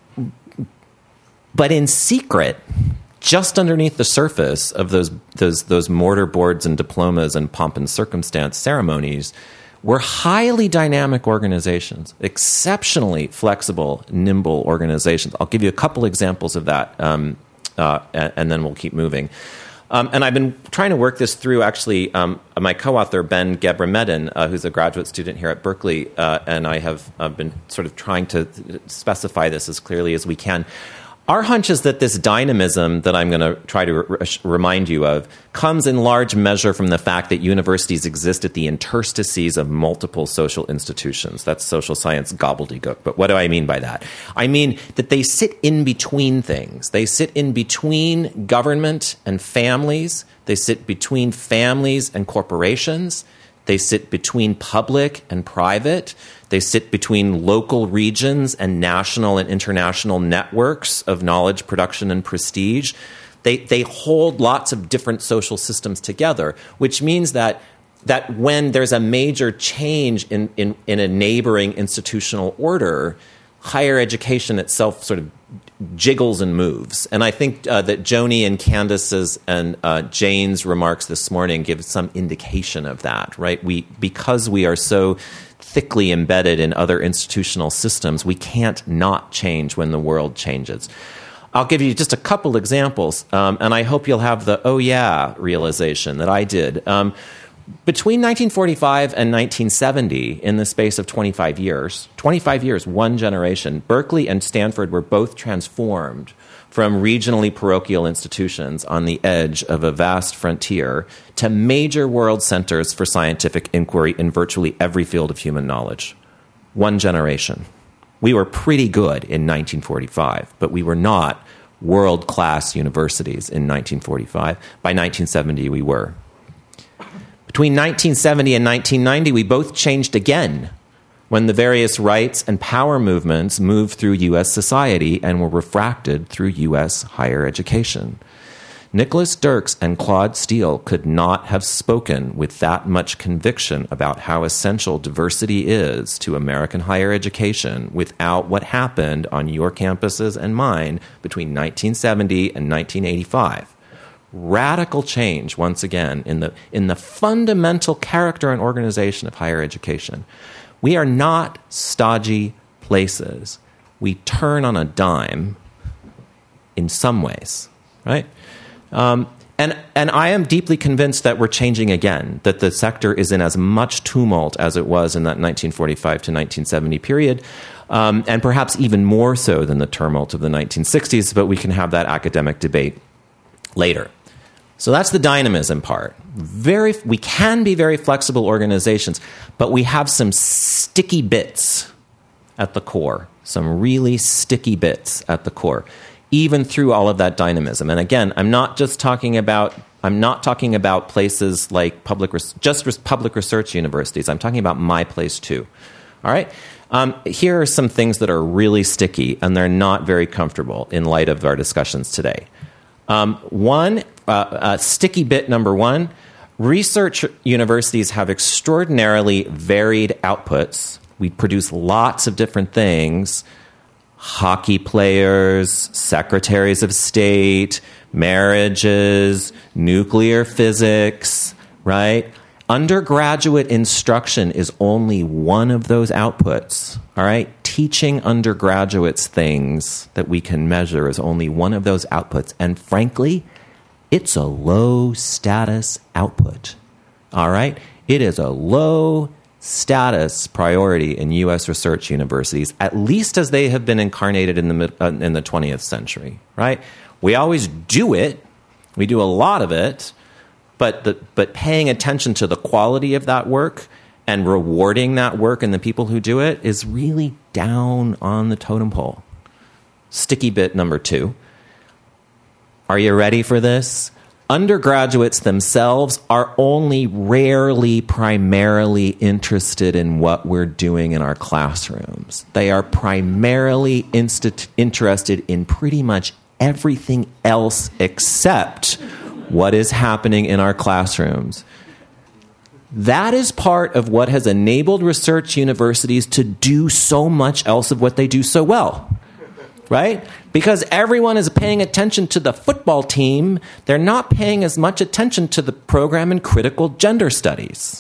but in secret, just underneath the surface of those those those mortar boards and diplomas and pomp and circumstance ceremonies were highly dynamic organizations, exceptionally flexible, nimble organizations. I'll give you a couple examples of that, um, uh, and, and then we'll keep moving. Um, and I've been trying to work this through, actually, um, my co-author, Ben Gebremedin, uh, who's a graduate student here at Berkeley, uh, and I have uh, been sort of trying to specify this as clearly as we can. Our hunch is that this dynamism that I'm going to try to re- remind you of comes in large measure from the fact that universities exist at the interstices of multiple social institutions. That's social science gobbledygook. But what do I mean by that? I mean that they sit in between things. They sit in between government and families. They sit between families and corporations. They sit between public and private. They sit between local regions and national and international networks of knowledge production and prestige. They they hold lots of different social systems together, which means that that when there's a major change in, in, in a neighboring institutional order, higher education itself sort of jiggles and moves. And I think uh, that Joni and Candace's and uh, Jane's remarks this morning give some indication of that, right? We because we are so thickly embedded in other institutional systems, we can't not change when the world changes. I'll give you just a couple examples, um, and I hope you'll have the oh yeah realization that I did. Um, between nineteen forty-five and nineteen seventy, in the space of twenty-five years, twenty-five years, one generation, Berkeley and Stanford were both transformed from regionally parochial institutions on the edge of a vast frontier to major world centers for scientific inquiry in virtually every field of human knowledge. One generation. We were pretty good in nineteen forty-five, but we were not world-class universities in nineteen forty-five. By nineteen seventy, we were. Between nineteen seventy and nineteen ninety, we both changed again when the various rights and power movements moved through U S society and were refracted through U S higher education. Nicholas Dirks and Claude Steele could not have spoken with that much conviction about how essential diversity is to American higher education without what happened on your campuses and mine between nineteen seventy and nineteen eighty-five. Radical change, once again, in the in the fundamental character and organization of higher education. We are not stodgy places. We turn on a dime in some ways, right? Um, And and I am deeply convinced that we're changing again, that the sector is in as much tumult as it was in that nineteen forty-five to nineteen seventy period, um, and perhaps even more so than the tumult of the nineteen sixties, but we can have that academic debate later. So that's the dynamism part. Very, we can be very flexible organizations, but we have some sticky bits at the core, some really sticky bits at the core, even through all of that dynamism. And again, I'm not just talking about, I'm not talking about places like public, just public research universities. I'm talking about my place too. All right? Um, here are some things that are really sticky, and they're not very comfortable in light of our discussions today. Um, one, uh, uh, sticky bit number one, research universities have extraordinarily varied outputs. We produce lots of different things: hockey players, secretaries of state, marriages, nuclear physics, right? Undergraduate instruction is only one of those outputs, all right? Teaching undergraduates things that we can measure is only one of those outputs. And frankly, it's a low-status output, all right? It is a low-status priority in U S research universities, at least as they have been incarnated in the uh, in the twentieth century, right? We always do it. We do a lot of it. But the, but paying attention to the quality of that work and rewarding that work and the people who do it is really down on the totem pole. Sticky bit number two. Are you ready for this? Undergraduates themselves are only rarely primarily interested in what we're doing in our classrooms. They are primarily insti- interested in pretty much everything else except what is happening in our classrooms. That is part of what has enabled research universities to do so much else of what they do so well, right? Because everyone is paying attention to the football team, they're not paying as much attention to the program in critical gender studies,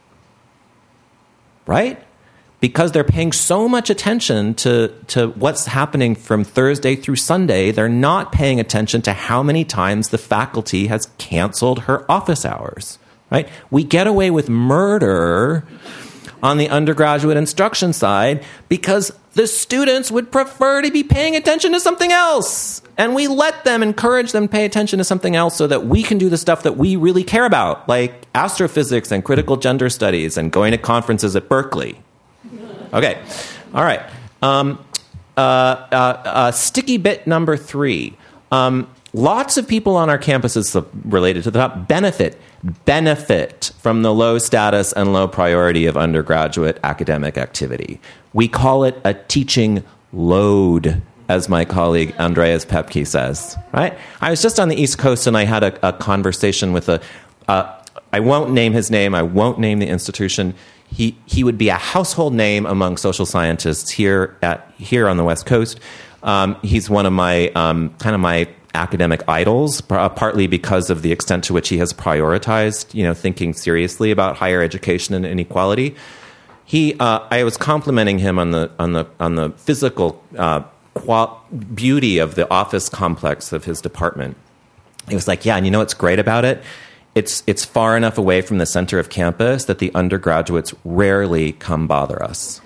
right? Because they're paying so much attention to, to what's happening from Thursday through Sunday, they're not paying attention to how many times the faculty has canceled her office hours, right? We get away with murder on the undergraduate instruction side because the students would prefer to be paying attention to something else. And we let them, encourage them to pay attention to something else so that we can do the stuff that we really care about, like astrophysics and critical gender studies and going to conferences at Berkeley. Okay, all right. Um, uh, uh, uh, sticky bit number three. Um, lots of people on our campuses related to the top benefit, benefit from the low status and low priority of undergraduate academic activity. We call it a teaching load, as my colleague Andreas Pepke says, right? I was just on the East Coast and I had a, a conversation with a, uh, I won't name his name, I won't name the institution. He he would be a household name among social scientists here at here on the West Coast. Um, he's one of my um, kind of my academic idols, uh, partly because of the extent to which he has prioritized, you know, thinking seriously about higher education and inequality. He, uh, I was complimenting him on the on the on the physical uh, qual- beauty of the office complex of his department. He was like, "Yeah, and you know what's great about it? It's it's far enough away from the center of campus that the undergraduates rarely come bother us."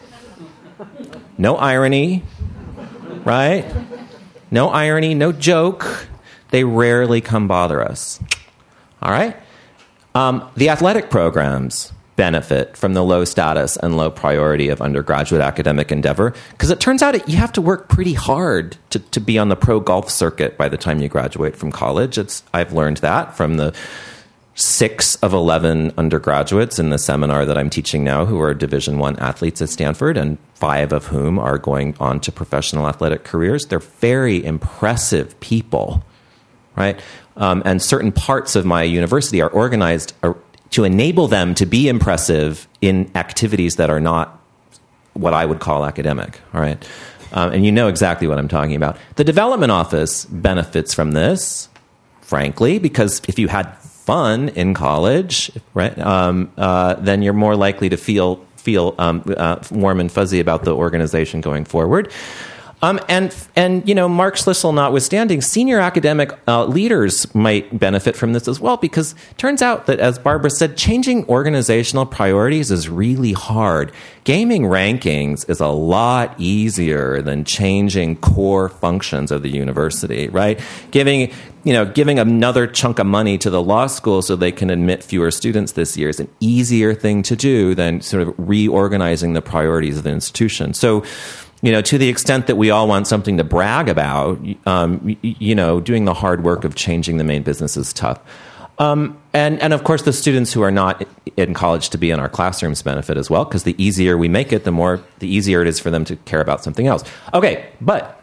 No irony, right? No irony, no joke. They rarely come bother us. All right? Um, the athletic programs benefit from the low status and low priority of undergraduate academic endeavor because it turns out it, you have to work pretty hard to, to be on the pro golf circuit by the time you graduate from college. It's I've learned that from the six of eleven undergraduates in the seminar that I'm teaching now who are Division I athletes at Stanford, and five of whom are going on to professional athletic careers. They're very impressive people, right? Um, and certain parts of my university are organized to enable them to be impressive in activities that are not what I would call academic, all right? Um, and you know exactly what I'm talking about. The development office benefits from this, frankly, because if you had fun in college, right, um, uh, then you're more likely to feel feel um, uh, warm and fuzzy about the organization going forward. Um, and, and you know, Mark Schlissel notwithstanding, senior academic uh, leaders might benefit from this as well, because it turns out that, as Barbara said, changing organizational priorities is really hard. Gaming rankings is a lot easier than changing core functions of the university, right? Giving, you know, giving another chunk of money to the law school so they can admit fewer students this year is an easier thing to do than sort of reorganizing the priorities of the institution. So, you know, to the extent that we all want something to brag about, um, you know, doing the hard work of changing the main business is tough. Um, and, and of course, the students who are not in college to be in our classrooms benefit as well, because the easier we make it, the more, the easier it is for them to care about something else. Okay, but,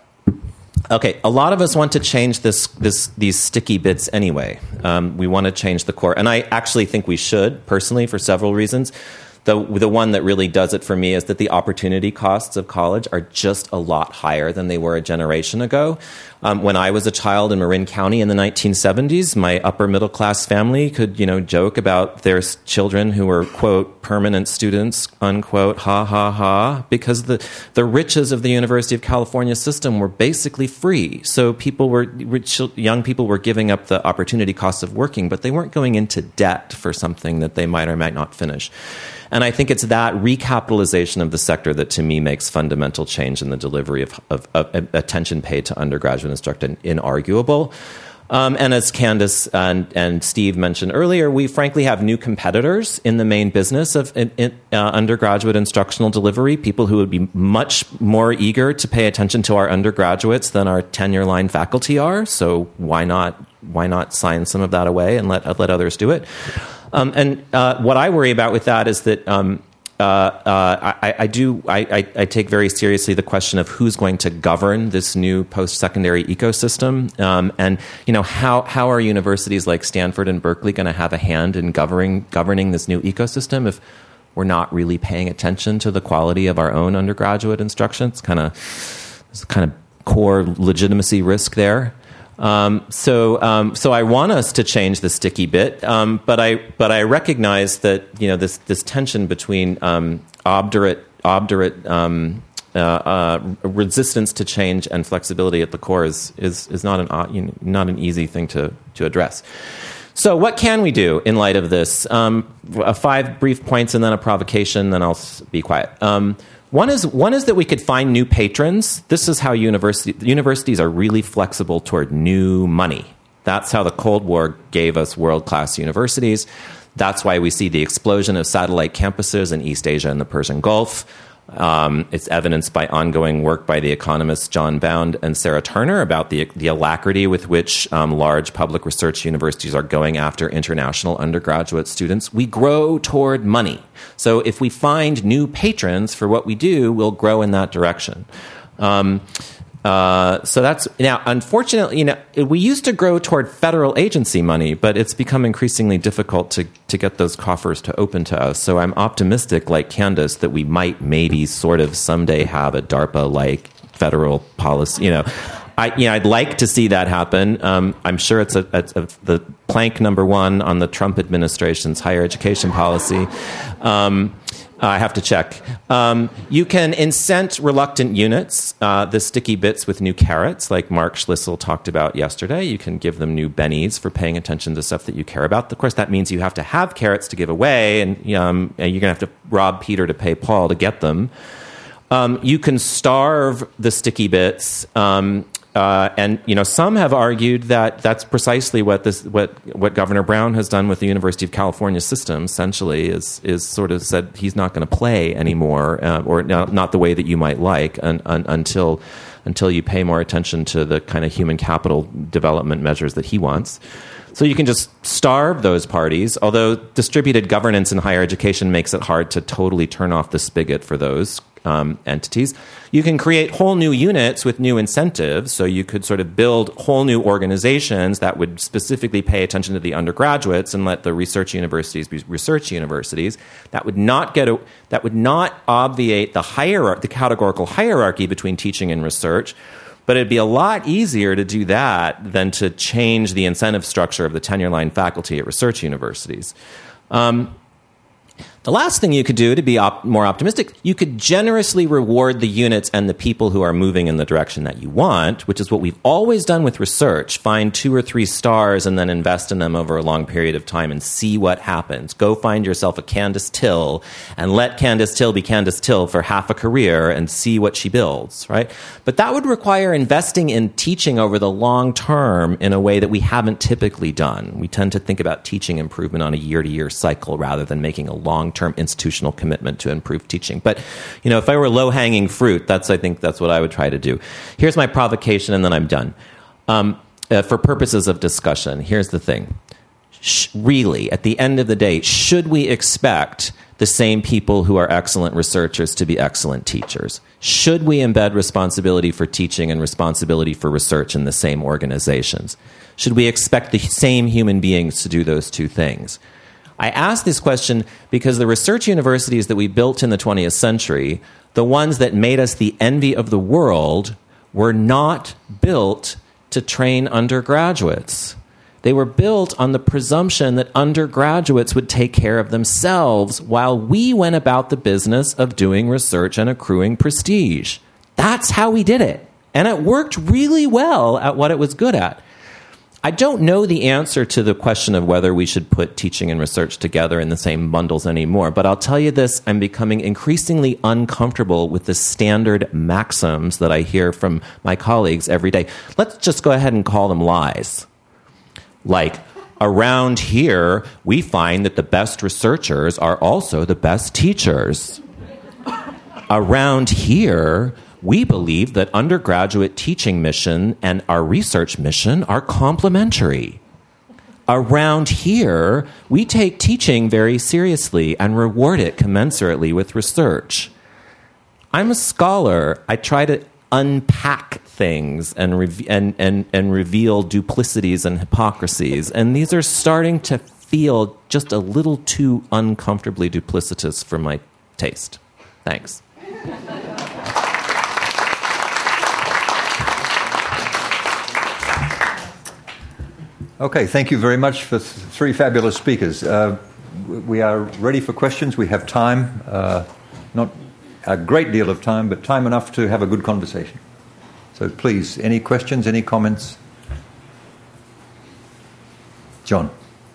okay, a lot of us want to change this, this, these sticky bits anyway. Um, we want to change the core. And I actually think we should, personally, for several reasons. The, the one that really does it for me is that the opportunity costs of college are just a lot higher than they were a generation ago. Um, when I was a child in Marin County in the nineteen seventies, my upper middle class family could, you know, joke about their children who were, quote, permanent students, unquote, ha, ha, ha, because the, the riches of the University of California system were basically free. So people were, young people were giving up the opportunity costs of working, but they weren't going into debt for something that they might or might not finish. And I think it's that recapitalization of the sector that, to me, makes fundamental change in the delivery of, of, of attention paid to undergraduate instruction inarguable. Um, and as Candace and, and Steve mentioned earlier, we frankly have new competitors in the main business of in, in, uh, undergraduate instructional delivery, people who would be much more eager to pay attention to our undergraduates than our tenure-line faculty are. So why not, why not sign some of that away and let, let others do it? Um, and uh, what I worry about with that is that um, uh, uh, I, I do I, I, I take very seriously the question of who's going to govern this new post-secondary ecosystem, um, and you know how how are universities like Stanford and Berkeley going to have a hand in governing governing this new ecosystem if we're not really paying attention to the quality of our own undergraduate instruction? It's kind of it's kind of core legitimacy risk there. Um, so, um, so I want us to change the sticky bit, um, but I, but I recognize that you know this this tension between um, obdurate, obdurate um, uh, uh, resistance to change and flexibility at the core is is is not an you know, not an easy thing to to address. So, what can we do in light of this? Um, five brief points and then a provocation. Then I'll be quiet. Um, One is one is that we could find new patrons. This is how university, universities are really flexible toward new money. That's how the Cold War gave us world-class universities. That's why we see the explosion of satellite campuses in East Asia and the Persian Gulf. Um, it's evidenced by ongoing work by the economists John Bound and Sarah Turner about the, the alacrity with which um, large public research universities are going after international undergraduate students. We grow toward money. So if we find new patrons for what we do, we'll grow in that direction. Um, Uh, so that's now, unfortunately, you know, we used to grow toward federal agency money, but it's become increasingly difficult to, to get those coffers to open to us. So I'm optimistic, like Candace, that we might maybe sort of someday have a DARPA-like federal policy. You know, I, you know, I'd like to see that happen. Um, I'm sure it's, a, it's a, the plank number one on the Trump administration's higher education policy. Um, I have to check. Um, you can incent reluctant units, uh, the sticky bits with new carrots, like Mark Schlissel talked about yesterday. You can give them new bennies for paying attention to stuff that you care about. Of course, that means you have to have carrots to give away, and, um, and you're going to have to rob Peter to pay Paul to get them. Um, you can starve the sticky bits. Um, Uh, and you know, some have argued that that's precisely what this, what what Governor Brown has done with the University of California system. Essentially, is is sort of said he's not going to play anymore, uh, or not, not the way that you might like, un, un, until until you pay more attention to the kind of human capital development measures that he wants. So you can just starve those parties. Although distributed governance in higher education makes it hard to totally turn off the spigot for those Um, entities. You can create whole new units with new incentives. So you could sort of build whole new organizations that would specifically pay attention to the undergraduates and let the research universities be research universities. That would not get a, that would not obviate the hierarchy, the categorical hierarchy between teaching and research. But it'd be a lot easier to do that than to change the incentive structure of the tenure line faculty at research universities. Um, The last thing you could do to be op- more optimistic, you could generously reward the units and the people who are moving in the direction that you want, which is what we've always done with research. Find two or three stars and then invest in them over a long period of time and see what happens. Go find yourself a Candace Till and let Candace Till be Candace Till for half a career and see what she builds, right? But that would require investing in teaching over the long term in a way that we haven't typically done. We tend to think about teaching improvement on a year-to-year cycle rather than making a long term institutional commitment to improve teaching. But, you know, if I were low-hanging fruit, that's, I think that's what I would try to do. Here's my provocation, and then I'm done. Um, uh, for purposes of discussion, here's the thing. Sh- really, at the end of the day, should we expect the same people who are excellent researchers to be excellent teachers? Should we embed responsibility for teaching and responsibility for research in the same organizations? Should we expect the same human beings to do those two things? I ask this question because the research universities that we built in the twentieth century, the ones that made us the envy of the world, were not built to train undergraduates. They were built on the presumption that undergraduates would take care of themselves while we went about the business of doing research and accruing prestige. That's how we did it. And it worked really well at what it was good at. I don't know the answer to the question of whether we should put teaching and research together in the same bundles anymore, but I'll tell you this, I'm becoming increasingly uncomfortable with the standard maxims that I hear from my colleagues every day. Let's just go ahead and call them lies. Like, around here, we find that the best researchers are also the best teachers. Around here, we believe that undergraduate teaching mission and our research mission are complementary. Around here, we take teaching very seriously and reward it commensurately with research. I'm a scholar. I try to unpack things and, re- and, and, and reveal duplicities and hypocrisies, and these are starting to feel just a little too uncomfortably duplicitous for my taste. Thanks. Okay, thank you very much for th- three fabulous speakers. Uh, we are ready for questions. We have time, uh, not a great deal of time, but time enough to have a good conversation. So please, any questions, any comments? John.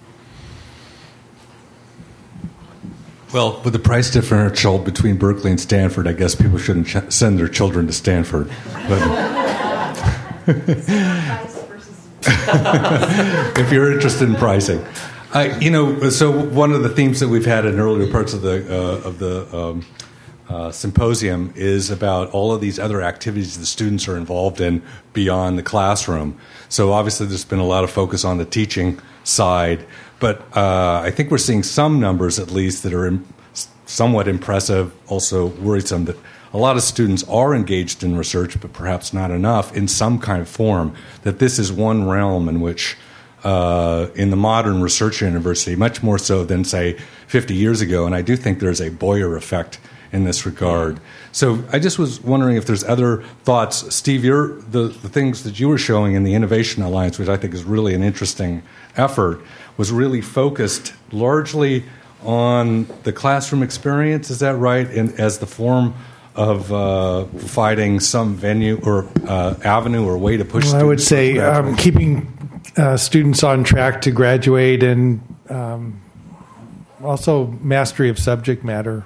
Well, with the price differential between Berkeley and Stanford, I guess people shouldn't ch- send their children to Stanford. But if you're interested in pricing, I, you know, so one of the themes that we've had in earlier parts of the uh, of the um, uh, symposium is about all of these other activities the students are involved in beyond the classroom. So obviously, there's been a lot of focus on the teaching side, but uh, I think we're seeing some numbers, at least, that are in, somewhat impressive, also worrisome, that a lot of students are engaged in research, but perhaps not enough in some kind of form, that this is one realm in which, uh, in the modern research university, much more so than, say, fifty years ago, and I do think there's a Boyer effect in this regard. So I just was wondering if there's other thoughts. Steve, you're, the, the things that you were showing in the Innovation Alliance, which I think is really an interesting effort, was really focused largely on the classroom experience, is that right, and as the form of uh, providing some venue or uh, avenue or way to push well, students? I would say um, keeping uh, students on track to graduate and um, also mastery of subject matter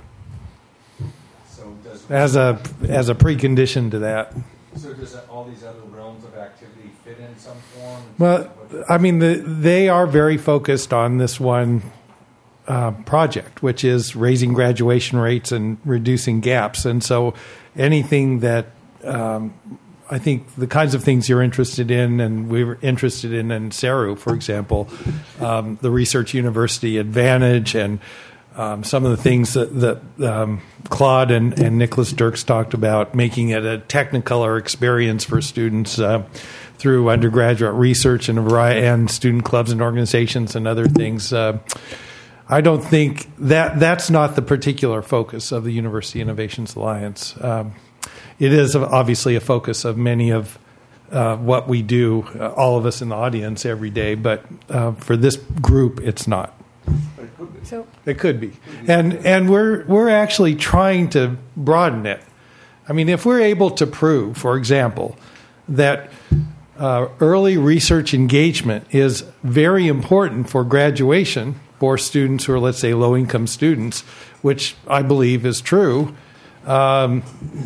so does, as a as a precondition to that. So does all these other realms of activity fit in some form? Well, I mean, the, they are very focused on this one Uh, project, which is raising graduation rates and reducing gaps. And so anything that um, I think the kinds of things you're interested in, and we were interested in in CERU, for example, um, the Research University Advantage, and um, some of the things that, that um, Claude and, and Nicholas Dirks talked about, making it a technicolor experience for students uh, through undergraduate research and a variety, and student clubs and organizations and other things. Uh, I don't think that that's not the particular focus of the University Innovations Alliance. Um, it is obviously a focus of many of uh, what we do, uh, all of us in the audience every day, but uh, for this group, it's not. So it could be, and and we're we're actually trying to broaden it. I mean, if we're able to prove, for example, that uh, early research engagement is very important for graduation for students who are, let's say, low-income students, which I believe is true, um,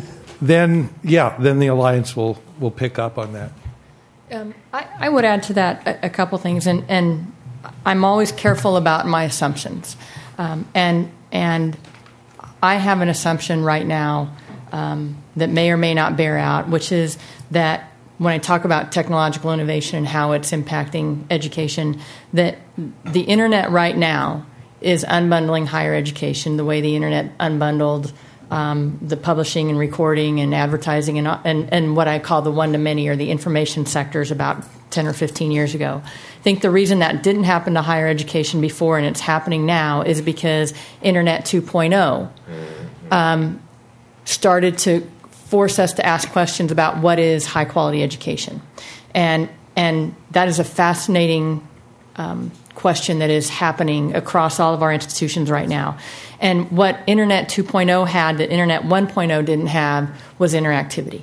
then yeah, then the Alliance will will pick up on that. Um, I, I would add to that a, a couple things, and, and I'm always careful about my assumptions, um, and and I have an assumption right now um, that may or may not bear out, which is that when I talk about technological innovation and how it's impacting education, that the internet right now is unbundling higher education the way the internet unbundled Um, the publishing and recording and advertising and, and and what I call the one-to-many or the information sectors about ten or fifteen years ago. I think the reason that didn't happen to higher education before and it's happening now is because Internet two point oh um, started to force us to ask questions about what is high-quality education. And, and that is a fascinating um, question that is happening across all of our institutions right now. And what Internet two point oh had that Internet one point oh didn't have was interactivity.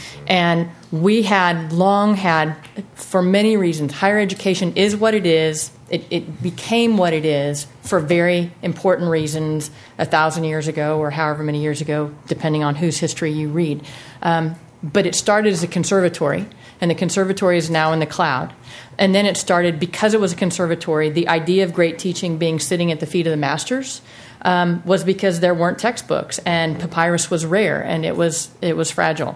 And we had long had, for many reasons, higher education is what it is. It, it became what it is for very important reasons a thousand years ago or however many years ago, depending on whose history you read. Um, but it started as a conservatory, and the conservatory is now in the cloud. And then it started, because it was a conservatory, the idea of great teaching being sitting at the feet of the masters um, was because there weren't textbooks, and papyrus was rare, and it was it was fragile.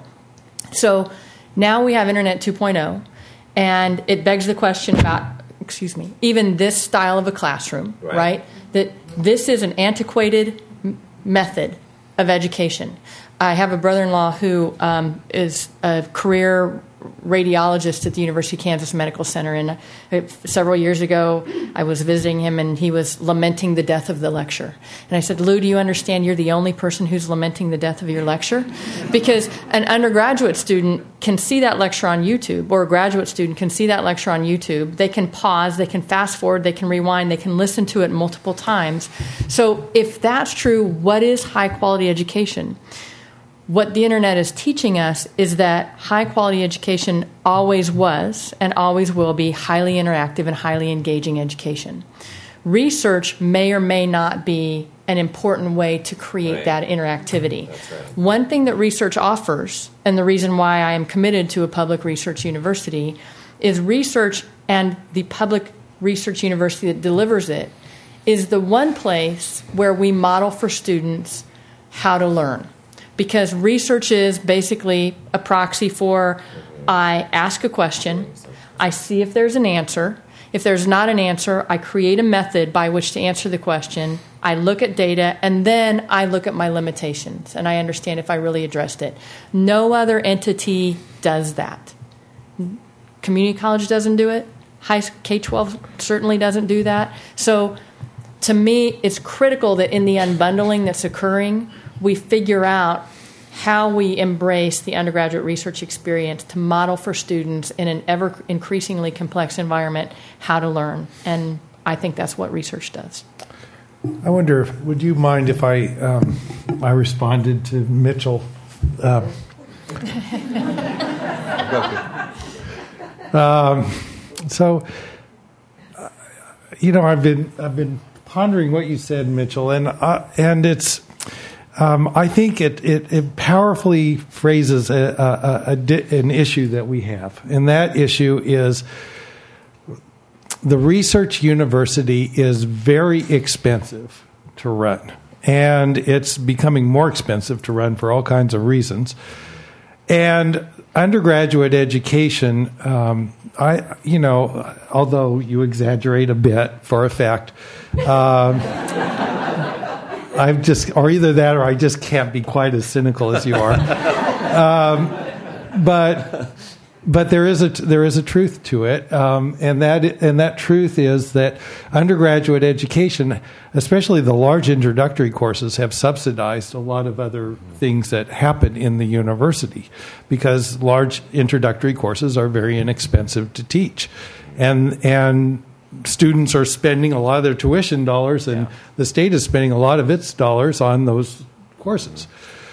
So now we have Internet two point oh, and it begs the question about, excuse me, even this style of a classroom, right? right? That this is an antiquated m- method of education. I have a brother-in-law who um, is a career radiologist at the University of Kansas Medical Center, and uh, several years ago I was visiting him and he was lamenting the death of the lecture. And I said, Lou, do you understand you're the only person who's lamenting the death of your lecture? Because an undergraduate student can see that lecture on YouTube, or a graduate student can see that lecture on YouTube. They can pause, they can fast forward, they can rewind, they can listen to it multiple times. So if that's true, what is high quality education? What the internet is teaching us is that high-quality education always was and always will be highly interactive and highly engaging education. Research may or may not be an important way to create right. that interactivity. That's right. One thing that research offers, and the reason why I am committed to a public research university, is research, and the public research university that delivers it is the one place where we model for students how to learn. Because research is basically a proxy for I ask a question, I see if there's an answer. If there's not an answer, I create a method by which to answer the question. I look at data, and then I look at my limitations, and I understand if I really addressed it. No other entity does that. Community college doesn't do it. High K twelve certainly doesn't do that. So to me, it's critical that in the unbundling that's occurring, we figure out how we embrace the undergraduate research experience to model for students in an ever increasingly complex environment how to learn. And I think that's what research does. I wonder, would you mind if I um, I responded to Mitchell? Uh, um, so, uh, you know, I've been I've been pondering what you said, Mitchell, and uh, and it's. Um, I think it, it, it powerfully phrases a, a, a, a, an issue that we have, and that issue is the research university is very expensive to run, and it's becoming more expensive to run for all kinds of reasons. And undergraduate education, um, I you know, although you exaggerate a bit for effect. Um, I've just, or either that, or I just can't be quite as cynical as you are. Um, but, but there is a there is a truth to it, um, and that and that truth is that undergraduate education, especially the large introductory courses, have subsidized a lot of other things that happen in the university, because large introductory courses are very inexpensive to teach, and and students are spending a lot of their tuition dollars, and yeah. the state is spending a lot of its dollars on those courses.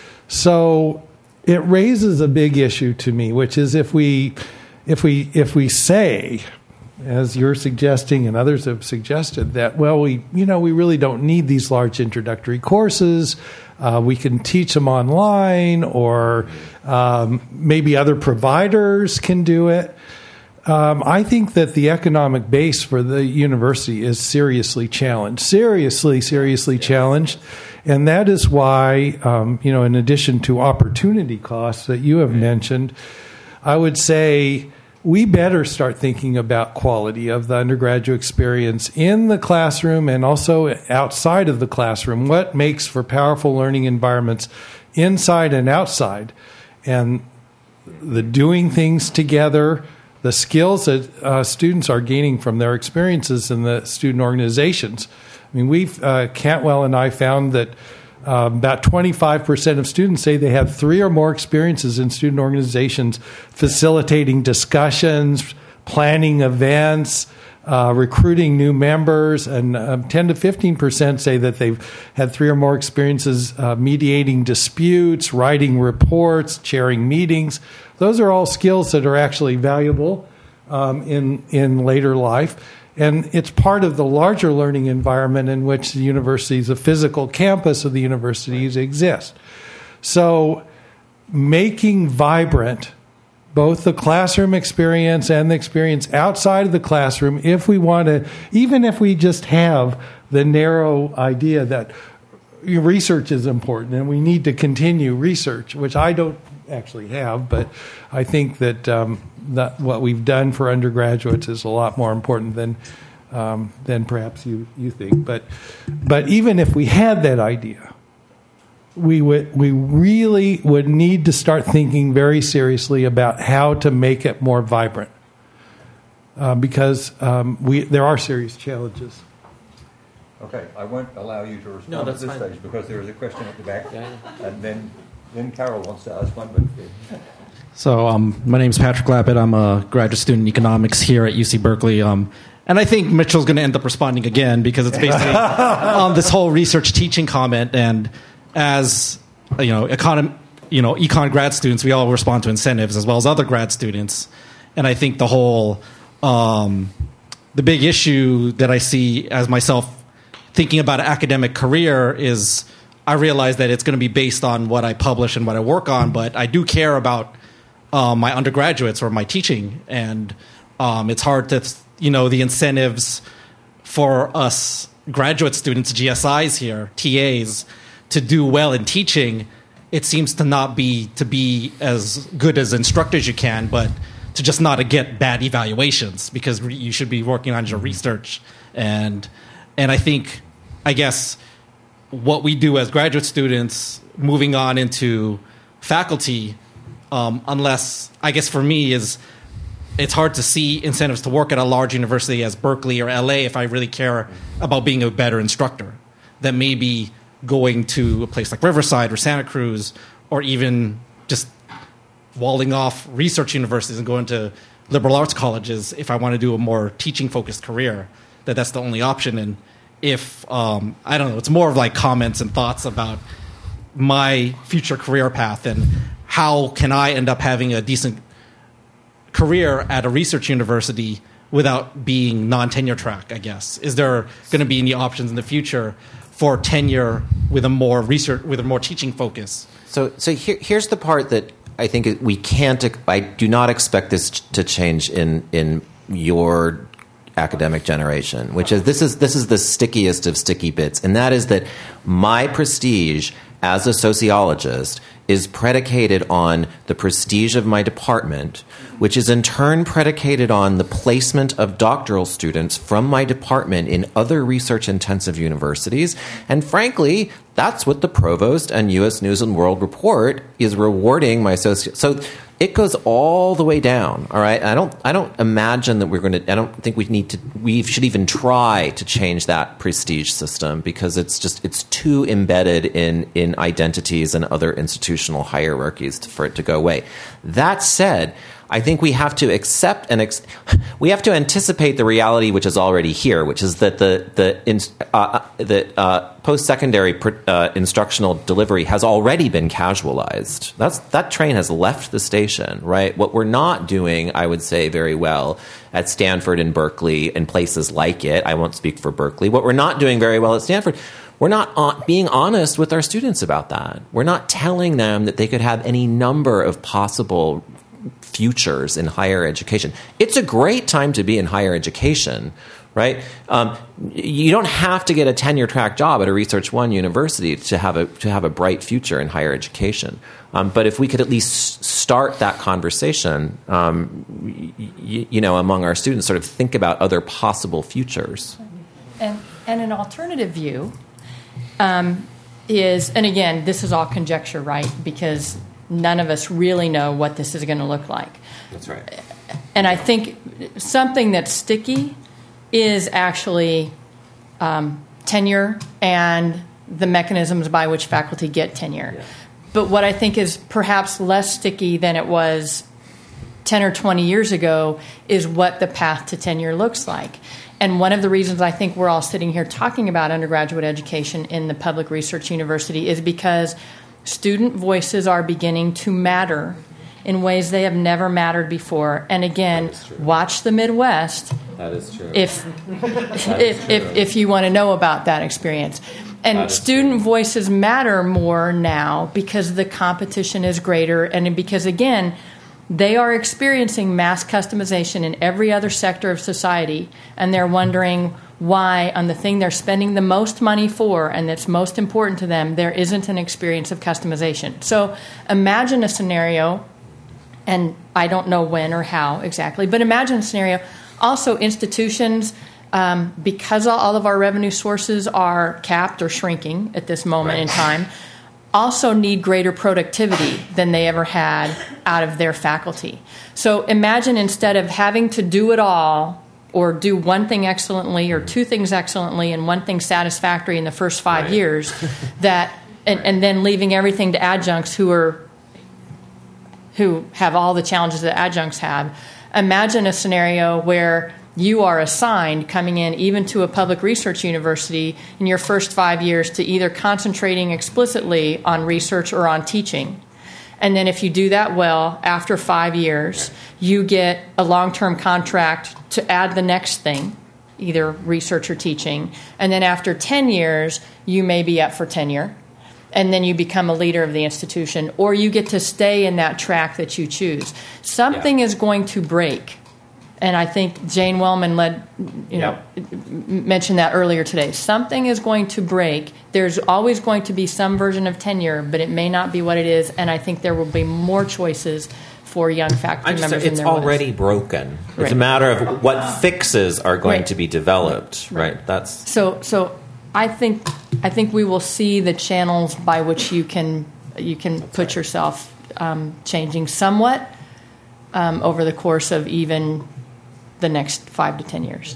So it raises a big issue to me, which is if we, if we, if we say, as you're suggesting and others have suggested, that, well, we, you know, we really don't need these large introductory courses. Uh, we can teach them online, or um, maybe other providers can do it. Um, I think that the economic base for the university is seriously challenged, seriously, seriously challenged. And that is why, um, you know, in addition to opportunity costs that you have mentioned, I would say we better start thinking about quality of the undergraduate experience in the classroom and also outside of the classroom. What makes for powerful learning environments inside and outside? And the doing things together, the skills that uh, students are gaining from their experiences in the student organizations. I mean, we've, uh, Cantwell and I found that uh, about twenty-five percent of students say they have three or more experiences in student organizations, facilitating discussions, planning events, uh, recruiting new members, and uh, ten to fifteen percent say that they've had three or more experiences uh, mediating disputes, writing reports, chairing meetings. Those are all skills that are actually valuable um, in in later life. And it's part of the larger learning environment in which the universities, the physical campus of the universities exist. So making vibrant both the classroom experience and the experience outside of the classroom, if we want to, even if we just have the narrow idea that research is important and we need to continue research, which I don't actually have, but I think that, um, that what we've done for undergraduates is a lot more important than um, than perhaps you, you think. But but even if we had that idea, we would we really would need to start thinking very seriously about how to make it more vibrant, uh, because um, we there are serious challenges. Okay, I won't allow you to respond no, at that's this fine. stage because there is a question at the back, yeah, yeah. and then then Carol wants to ask one. But so um, my name is Patrick Lappett. I'm a graduate student in economics here at U C Berkeley. Um, and I think Mitchell's going to end up responding again because it's basically um, this whole research teaching comment. And as you know, econ, you know, econ grad students, we all respond to incentives as well as other grad students. And I think the whole um, the big issue that I see as myself thinking about an academic career is I realize that it's going to be based on what I publish and what I work on, but I do care about um, my undergraduates or my teaching, and um, it's hard to, you know, the incentives for us graduate students, G S Is here, T As, to do well in teaching. It seems to not be to be as good as instructors you can, but to just not to get bad evaluations because you should be working on your research. And and I think, I guess, what we do as graduate students moving on into faculty, um, unless, I guess for me, is it's hard to see incentives to work at a large university as Berkeley or L A if I really care about being a better instructor than maybe going to a place like Riverside or Santa Cruz, or even just walling off research universities and going to liberal arts colleges if I want to do a more teaching-focused career, that that's the only option. And if, um, I don't know, it's more of like comments and thoughts about my future career path and how can I end up having a decent career at a research university without being non-tenure track, I guess. Is there going to be any options in the future for tenure with a more research, with a more teaching focus? So, so here, here's the part that I think we can't, I do not expect this to change in, in your academic generation, which is this is this is the stickiest of sticky bits, and that is that my prestige as a sociologist is predicated on the prestige of my department, which is in turn predicated on the placement of doctoral students from my department in other research-intensive universities. And frankly, that's what the Provost and U S News and World Report is rewarding my soci- so it goes all the way down. All right, I don't. I don't imagine that we're going to. I don't think we need to. We should even try to change that prestige system because it's just it's too embedded in in identities and other institutional hierarchies for it to go away. That said, I think we have to accept and ex- we have to anticipate the reality which is already here, which is that the the in, uh, the uh, post-secondary pr- uh, instructional delivery has already been casualized. That's that train has left the station, right? What we're not doing, I would say, very well at Stanford and Berkeley and places like it. I won't speak for Berkeley. What we're not doing very well at Stanford. We're not on, being honest with our students about that. We're not telling them that they could have any number of possible futures in higher education. It's a great time to be in higher education, right? Um, you don't have to get a tenure track job at a Research One university to have a to have a bright future in higher education. Um, but if we could at least start that conversation, um, y- you know, among our students, sort of think about other possible futures. And, and an alternative view. Um, is, and again, this is all conjecture, right? Because none of us really know what this is going to look like. That's right. And I think something that's sticky is actually um, tenure and the mechanisms by which faculty get tenure. Yeah. But what I think is perhaps less sticky than it was ten or twenty years ago is what the path to tenure looks like. And one of the reasons I think we're all sitting here talking about undergraduate education in the public research university is because student voices are beginning to matter in ways they have never mattered before. And again, watch the Midwest. That is true. If if, if if you want to know about that experience. And student true. voices matter more now because the competition is greater and because, again, they are experiencing mass customization in every other sector of society, and they're wondering why on the thing they're spending the most money for and that's most important to them, there isn't an experience of customization. So imagine a scenario, and I don't know when or how exactly, but imagine a scenario. Also, institutions, um, because all of our revenue sources are capped or shrinking at this moment right. in time, also need greater productivity than they ever had out of their faculty. So imagine instead of having to do it all or do one thing excellently or two things excellently and one thing satisfactory in the first five right. years, that and, and then leaving everything to adjuncts who are who have all the challenges that adjuncts have. Imagine a scenario where you are assigned coming in even to a public research university in your first five years to either concentrating explicitly on research or on teaching. And then if you do that well, after five years, you get a long-term contract to add the next thing, either research or teaching. And then after ten years, you may be up for tenure. And then you become a leader of the institution, or you get to stay in that track that you choose. Something yeah. is going to break. And I think Jane Wellman led, you know, yeah. mentioned that earlier today. Something is going to break. There's always going to be some version of tenure, but it may not be what it is. And I think there will be more choices for young faculty just, members. It's in their already lives. broken. Right. It's a matter of what fixes are going right. to be developed. Right. right. That's so. So I think I think we will see the channels by which you can you can That's put right. yourself um, changing somewhat um, over the course of even the next five to ten years.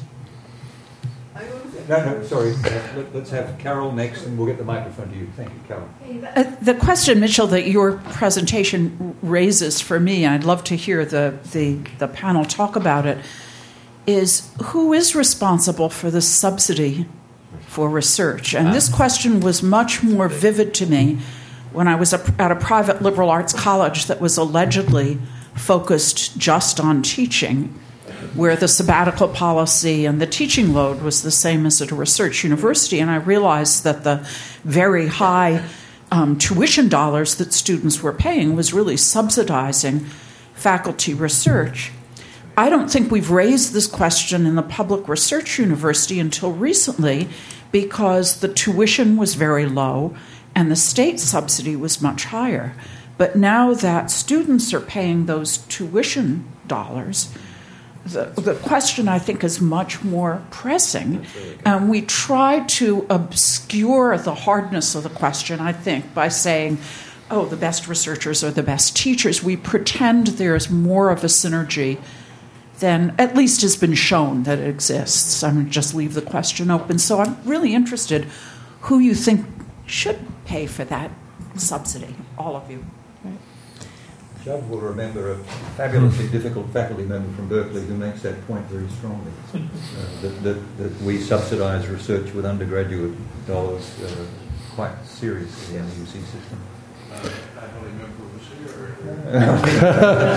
No, no, sorry. Let, let's have Carol next, and we'll get the microphone to you. Thank you, Carol. Uh, the question, Mitchell, that your presentation raises for me, and I'd love to hear the, the, the panel talk about it, is who is responsible for the subsidy for research? And this question was much more vivid to me when I was a, at a private liberal arts college that was allegedly focused just on teaching, where the sabbatical policy and the teaching load was the same as at a research university. And I realized that the very high um, tuition dollars that students were paying was really subsidizing faculty research. I don't think we've raised this question in the public research university until recently because the tuition was very low and the state subsidy was much higher. But now that students are paying those tuition dollars, The, the question, I think, is much more pressing. And we try to obscure the hardness of the question, I think, by saying, oh, the best researchers are the best teachers. We pretend there's more of a synergy than at least has been shown that it exists. I'm going to just leave the question open. So I'm really interested who you think should pay for that subsidy, all of you. Judd will remember a fabulously difficult faculty member from Berkeley who makes that point very strongly, uh, that, that, that we subsidise research with undergraduate dollars uh, quite seriously in the U C system. Uh, faculty member was here.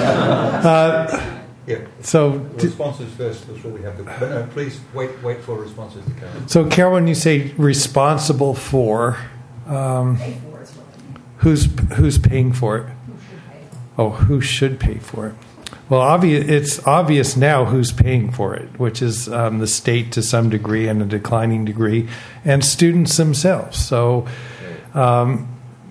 uh, yeah. So responses first before we have the. But no, please wait. Wait for responses to come. So, Carol, when you say responsible for, um, who's who's paying for it? Oh, who should pay for it? Well, obvious, it's obvious now who's paying for it, which is um, the state to some degree and a declining degree, and students themselves. So, um,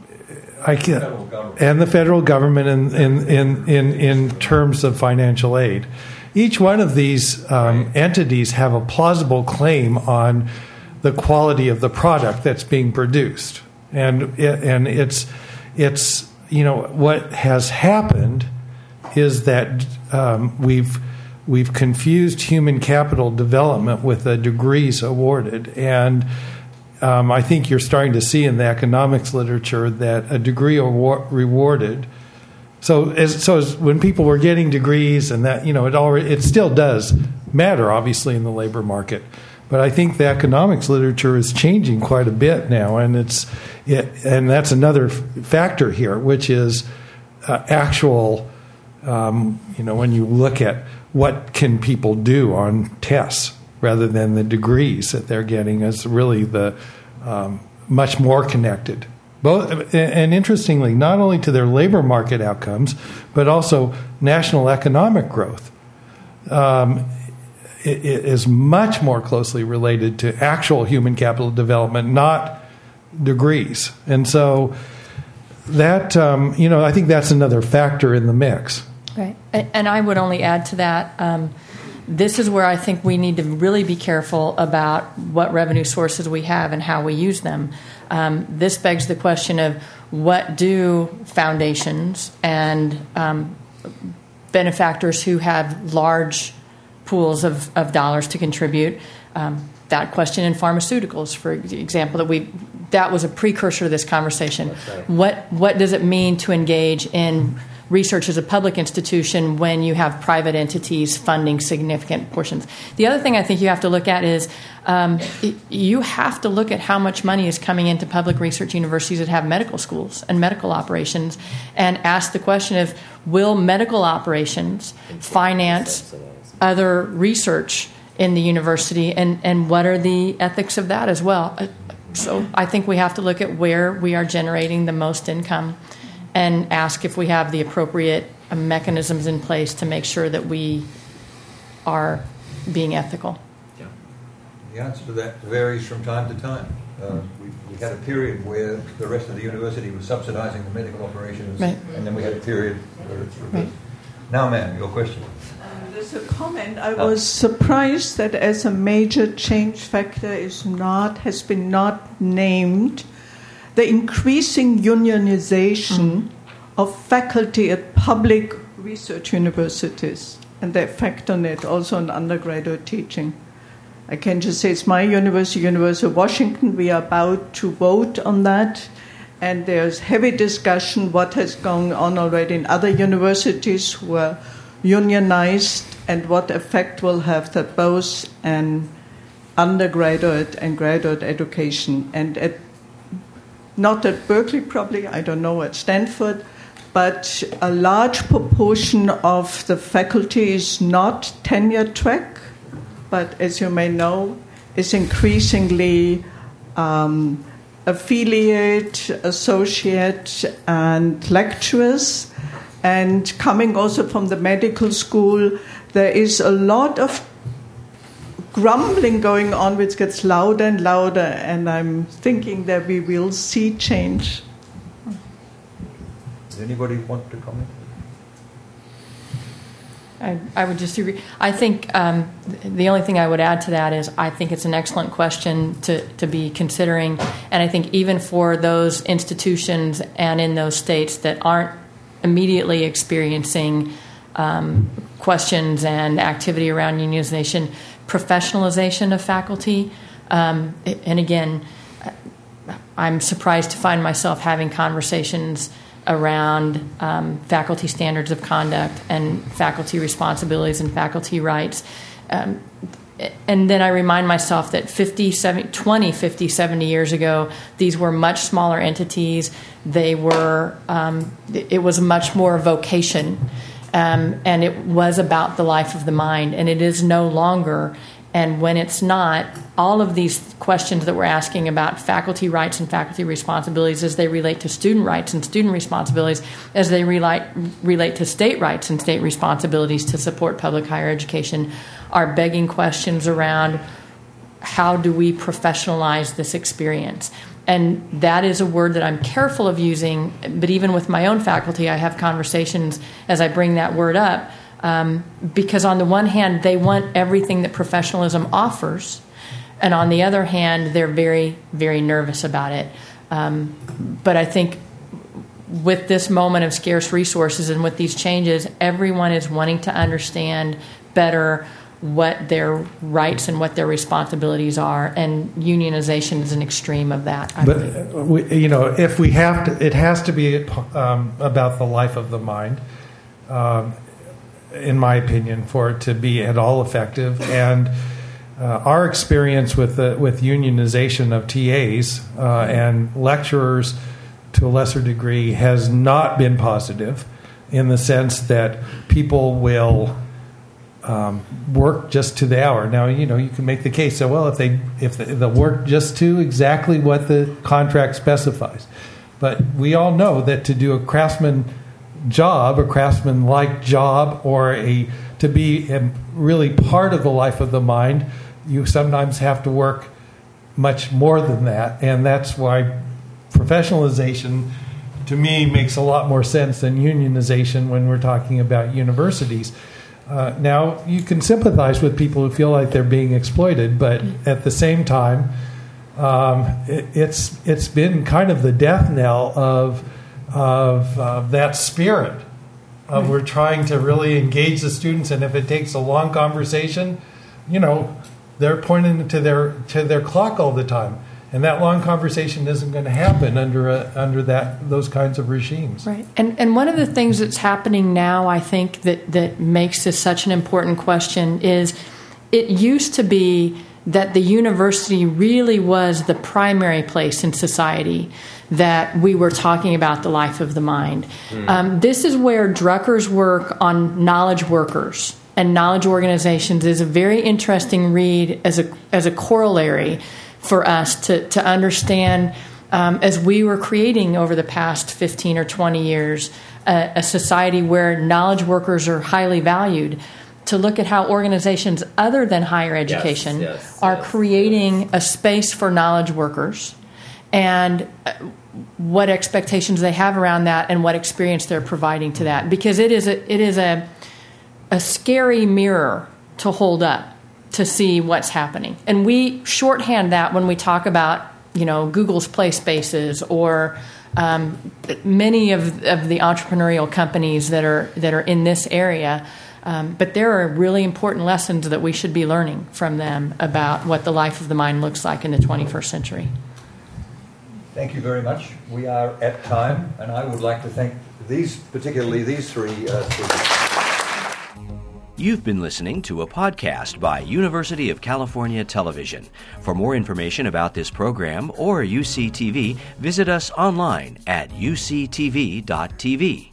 I can, and the federal government in in, in in in terms of financial aid. Each one of these um, entities have a plausible claim on the quality of the product that's being produced, and it, and it's it's. You know, what has happened is that um, we've we've confused human capital development with the degrees awarded, and um, I think you're starting to see in the economics literature that a degree award, rewarded. So, as, so as when people were getting degrees, and that you know, it already it still does matter, obviously, in the labor market. But I think the economics literature is changing quite a bit now, and it's it, and that's another f- factor here, which is uh, actual. Um, you know, when you look at what can people do on tests rather than the degrees that they're getting, is really the um, much more connected. Both, and interestingly, not only to their labor market outcomes, but also national economic growth. Um, It is much more closely related to actual human capital development, not degrees. And so that, um, you know, I think that's another factor in the mix. Right. And I would only add to that, um, this is where I think we need to really be careful about what revenue sources we have and how we use them. Um, this begs the question of what do foundations and um, benefactors who have large pools of, of dollars to contribute. Um, that question in pharmaceuticals, for example, that we that was a precursor to this conversation. Right. What what does it mean to engage in research as a public institution when you have private entities funding significant portions? The other thing I think you have to look at is um, you have to look at how much money is coming into public research universities that have medical schools and medical operations, and ask the question of, will medical operations finance other research in the university, and, and what are the ethics of that as well? So I think we have to look at where we are generating the most income and ask if we have the appropriate mechanisms in place to make sure that we are being ethical. Yeah. The answer to that varies from time to time. Uh, we, we had a period where the rest of the university was subsidizing the medical operations, right. And then we had a period where it's reversed. Right. Now, ma'am, your question. As a comment, I was surprised that as a major change factor is not has been not named the increasing unionization mm. of faculty at public research universities and the effect on it, also on undergraduate teaching. I can just say it's my university, University of Washington. We are about to vote on that, and there's heavy discussion what has gone on already in other universities who are unionized, and what effect will have that both an undergraduate and graduate education. And at, not at Berkeley probably, I don't know, at Stanford, but a large proportion of the faculty is not tenure track, but as you may know, is increasingly um, affiliate, associate, and lecturers. And coming also from the medical school, there is a lot of grumbling going on, which gets louder and louder, and I'm thinking that we will see change. Does anybody want to comment? I, I would just agree. I think um, the only thing I would add to that is I think it's an excellent question to, to be considering, and I think even for those institutions and in those states that aren't immediately experiencing um, questions and activity around unionization, professionalization of faculty. Um, and again, I'm surprised to find myself having conversations around um, faculty standards of conduct and faculty responsibilities and faculty rights. Um, and then I remind myself that fifty, seventy, twenty, fifty, seventy years ago, these were much smaller entities. They were, um, it was much more vocation, um, and it was about the life of the mind, and it is no longer. And when it's not, all of these questions that we're asking about faculty rights and faculty responsibilities as they relate to student rights and student responsibilities, as they relate, relate to state rights and state responsibilities to support public higher education, are begging questions around how do we professionalize this experience. And that is a word that I'm careful of using, but even with my own faculty, I have conversations as I bring that word up. Um, because on the one hand, they want everything that professionalism offers, and on the other hand, they're very, very nervous about it. Um, but I think with this moment of scarce resources and with these changes, everyone is wanting to understand better what their rights and what their responsibilities are, and unionization is an extreme of that. I but we, you know, if we have to, it has to be um, about the life of the mind. Um, in my opinion, for it to be at all effective. And uh, our experience with the, with unionization of T As uh, and lecturers to a lesser degree has not been positive, in the sense that people will um, work just to the hour. Now, you know, you can make the case that, well, if they if they, they'll work just to exactly what the contract specifies. But we all know that to do a craftsman job, a craftsman-like job, or a to be a, really part of the life of the mind, you sometimes have to work much more than that, and that's why professionalization, to me, makes a lot more sense than unionization when we're talking about universities. Uh, now, you can sympathize with people who feel like they're being exploited, but at the same time, um, it, it's it's been kind of the death knell of of uh, that spirit. Uh, we're trying to really engage the students, and if it takes a long conversation, you know, they're pointing to their to their clock all the time, and that long conversation isn't going to happen under a, under that those kinds of regimes. Right, and and one of the things that's happening now, I think that that makes this such an important question is, it used to be that the university really was the primary place in society that we were talking about the life of the mind. Mm. Um, this is where Drucker's work on knowledge workers and knowledge organizations is a very interesting read as a as a corollary for us to, to understand, um, as we were creating over the past fifteen or twenty years, a, a society where knowledge workers are highly valued, to look at how organizations other than higher education yes, yes, are yes. creating a space for knowledge workers, and what expectations they have around that and what experience they're providing to that. Because it is a, it is a, a scary mirror to hold up to see what's happening. And we shorthand that when we talk about, you know, Google's Play Spaces or um, many of, of the entrepreneurial companies that are that are in this area. Um, but there are really important lessons that we should be learning from them about what the life of the mind looks like in the twenty-first century. Thank you very much. We are at time, and I would like to thank these, particularly these three uh, speakers. You've been listening to a podcast by University of California Television. For more information about this program or U C T V, visit us online at U C T V dot T V.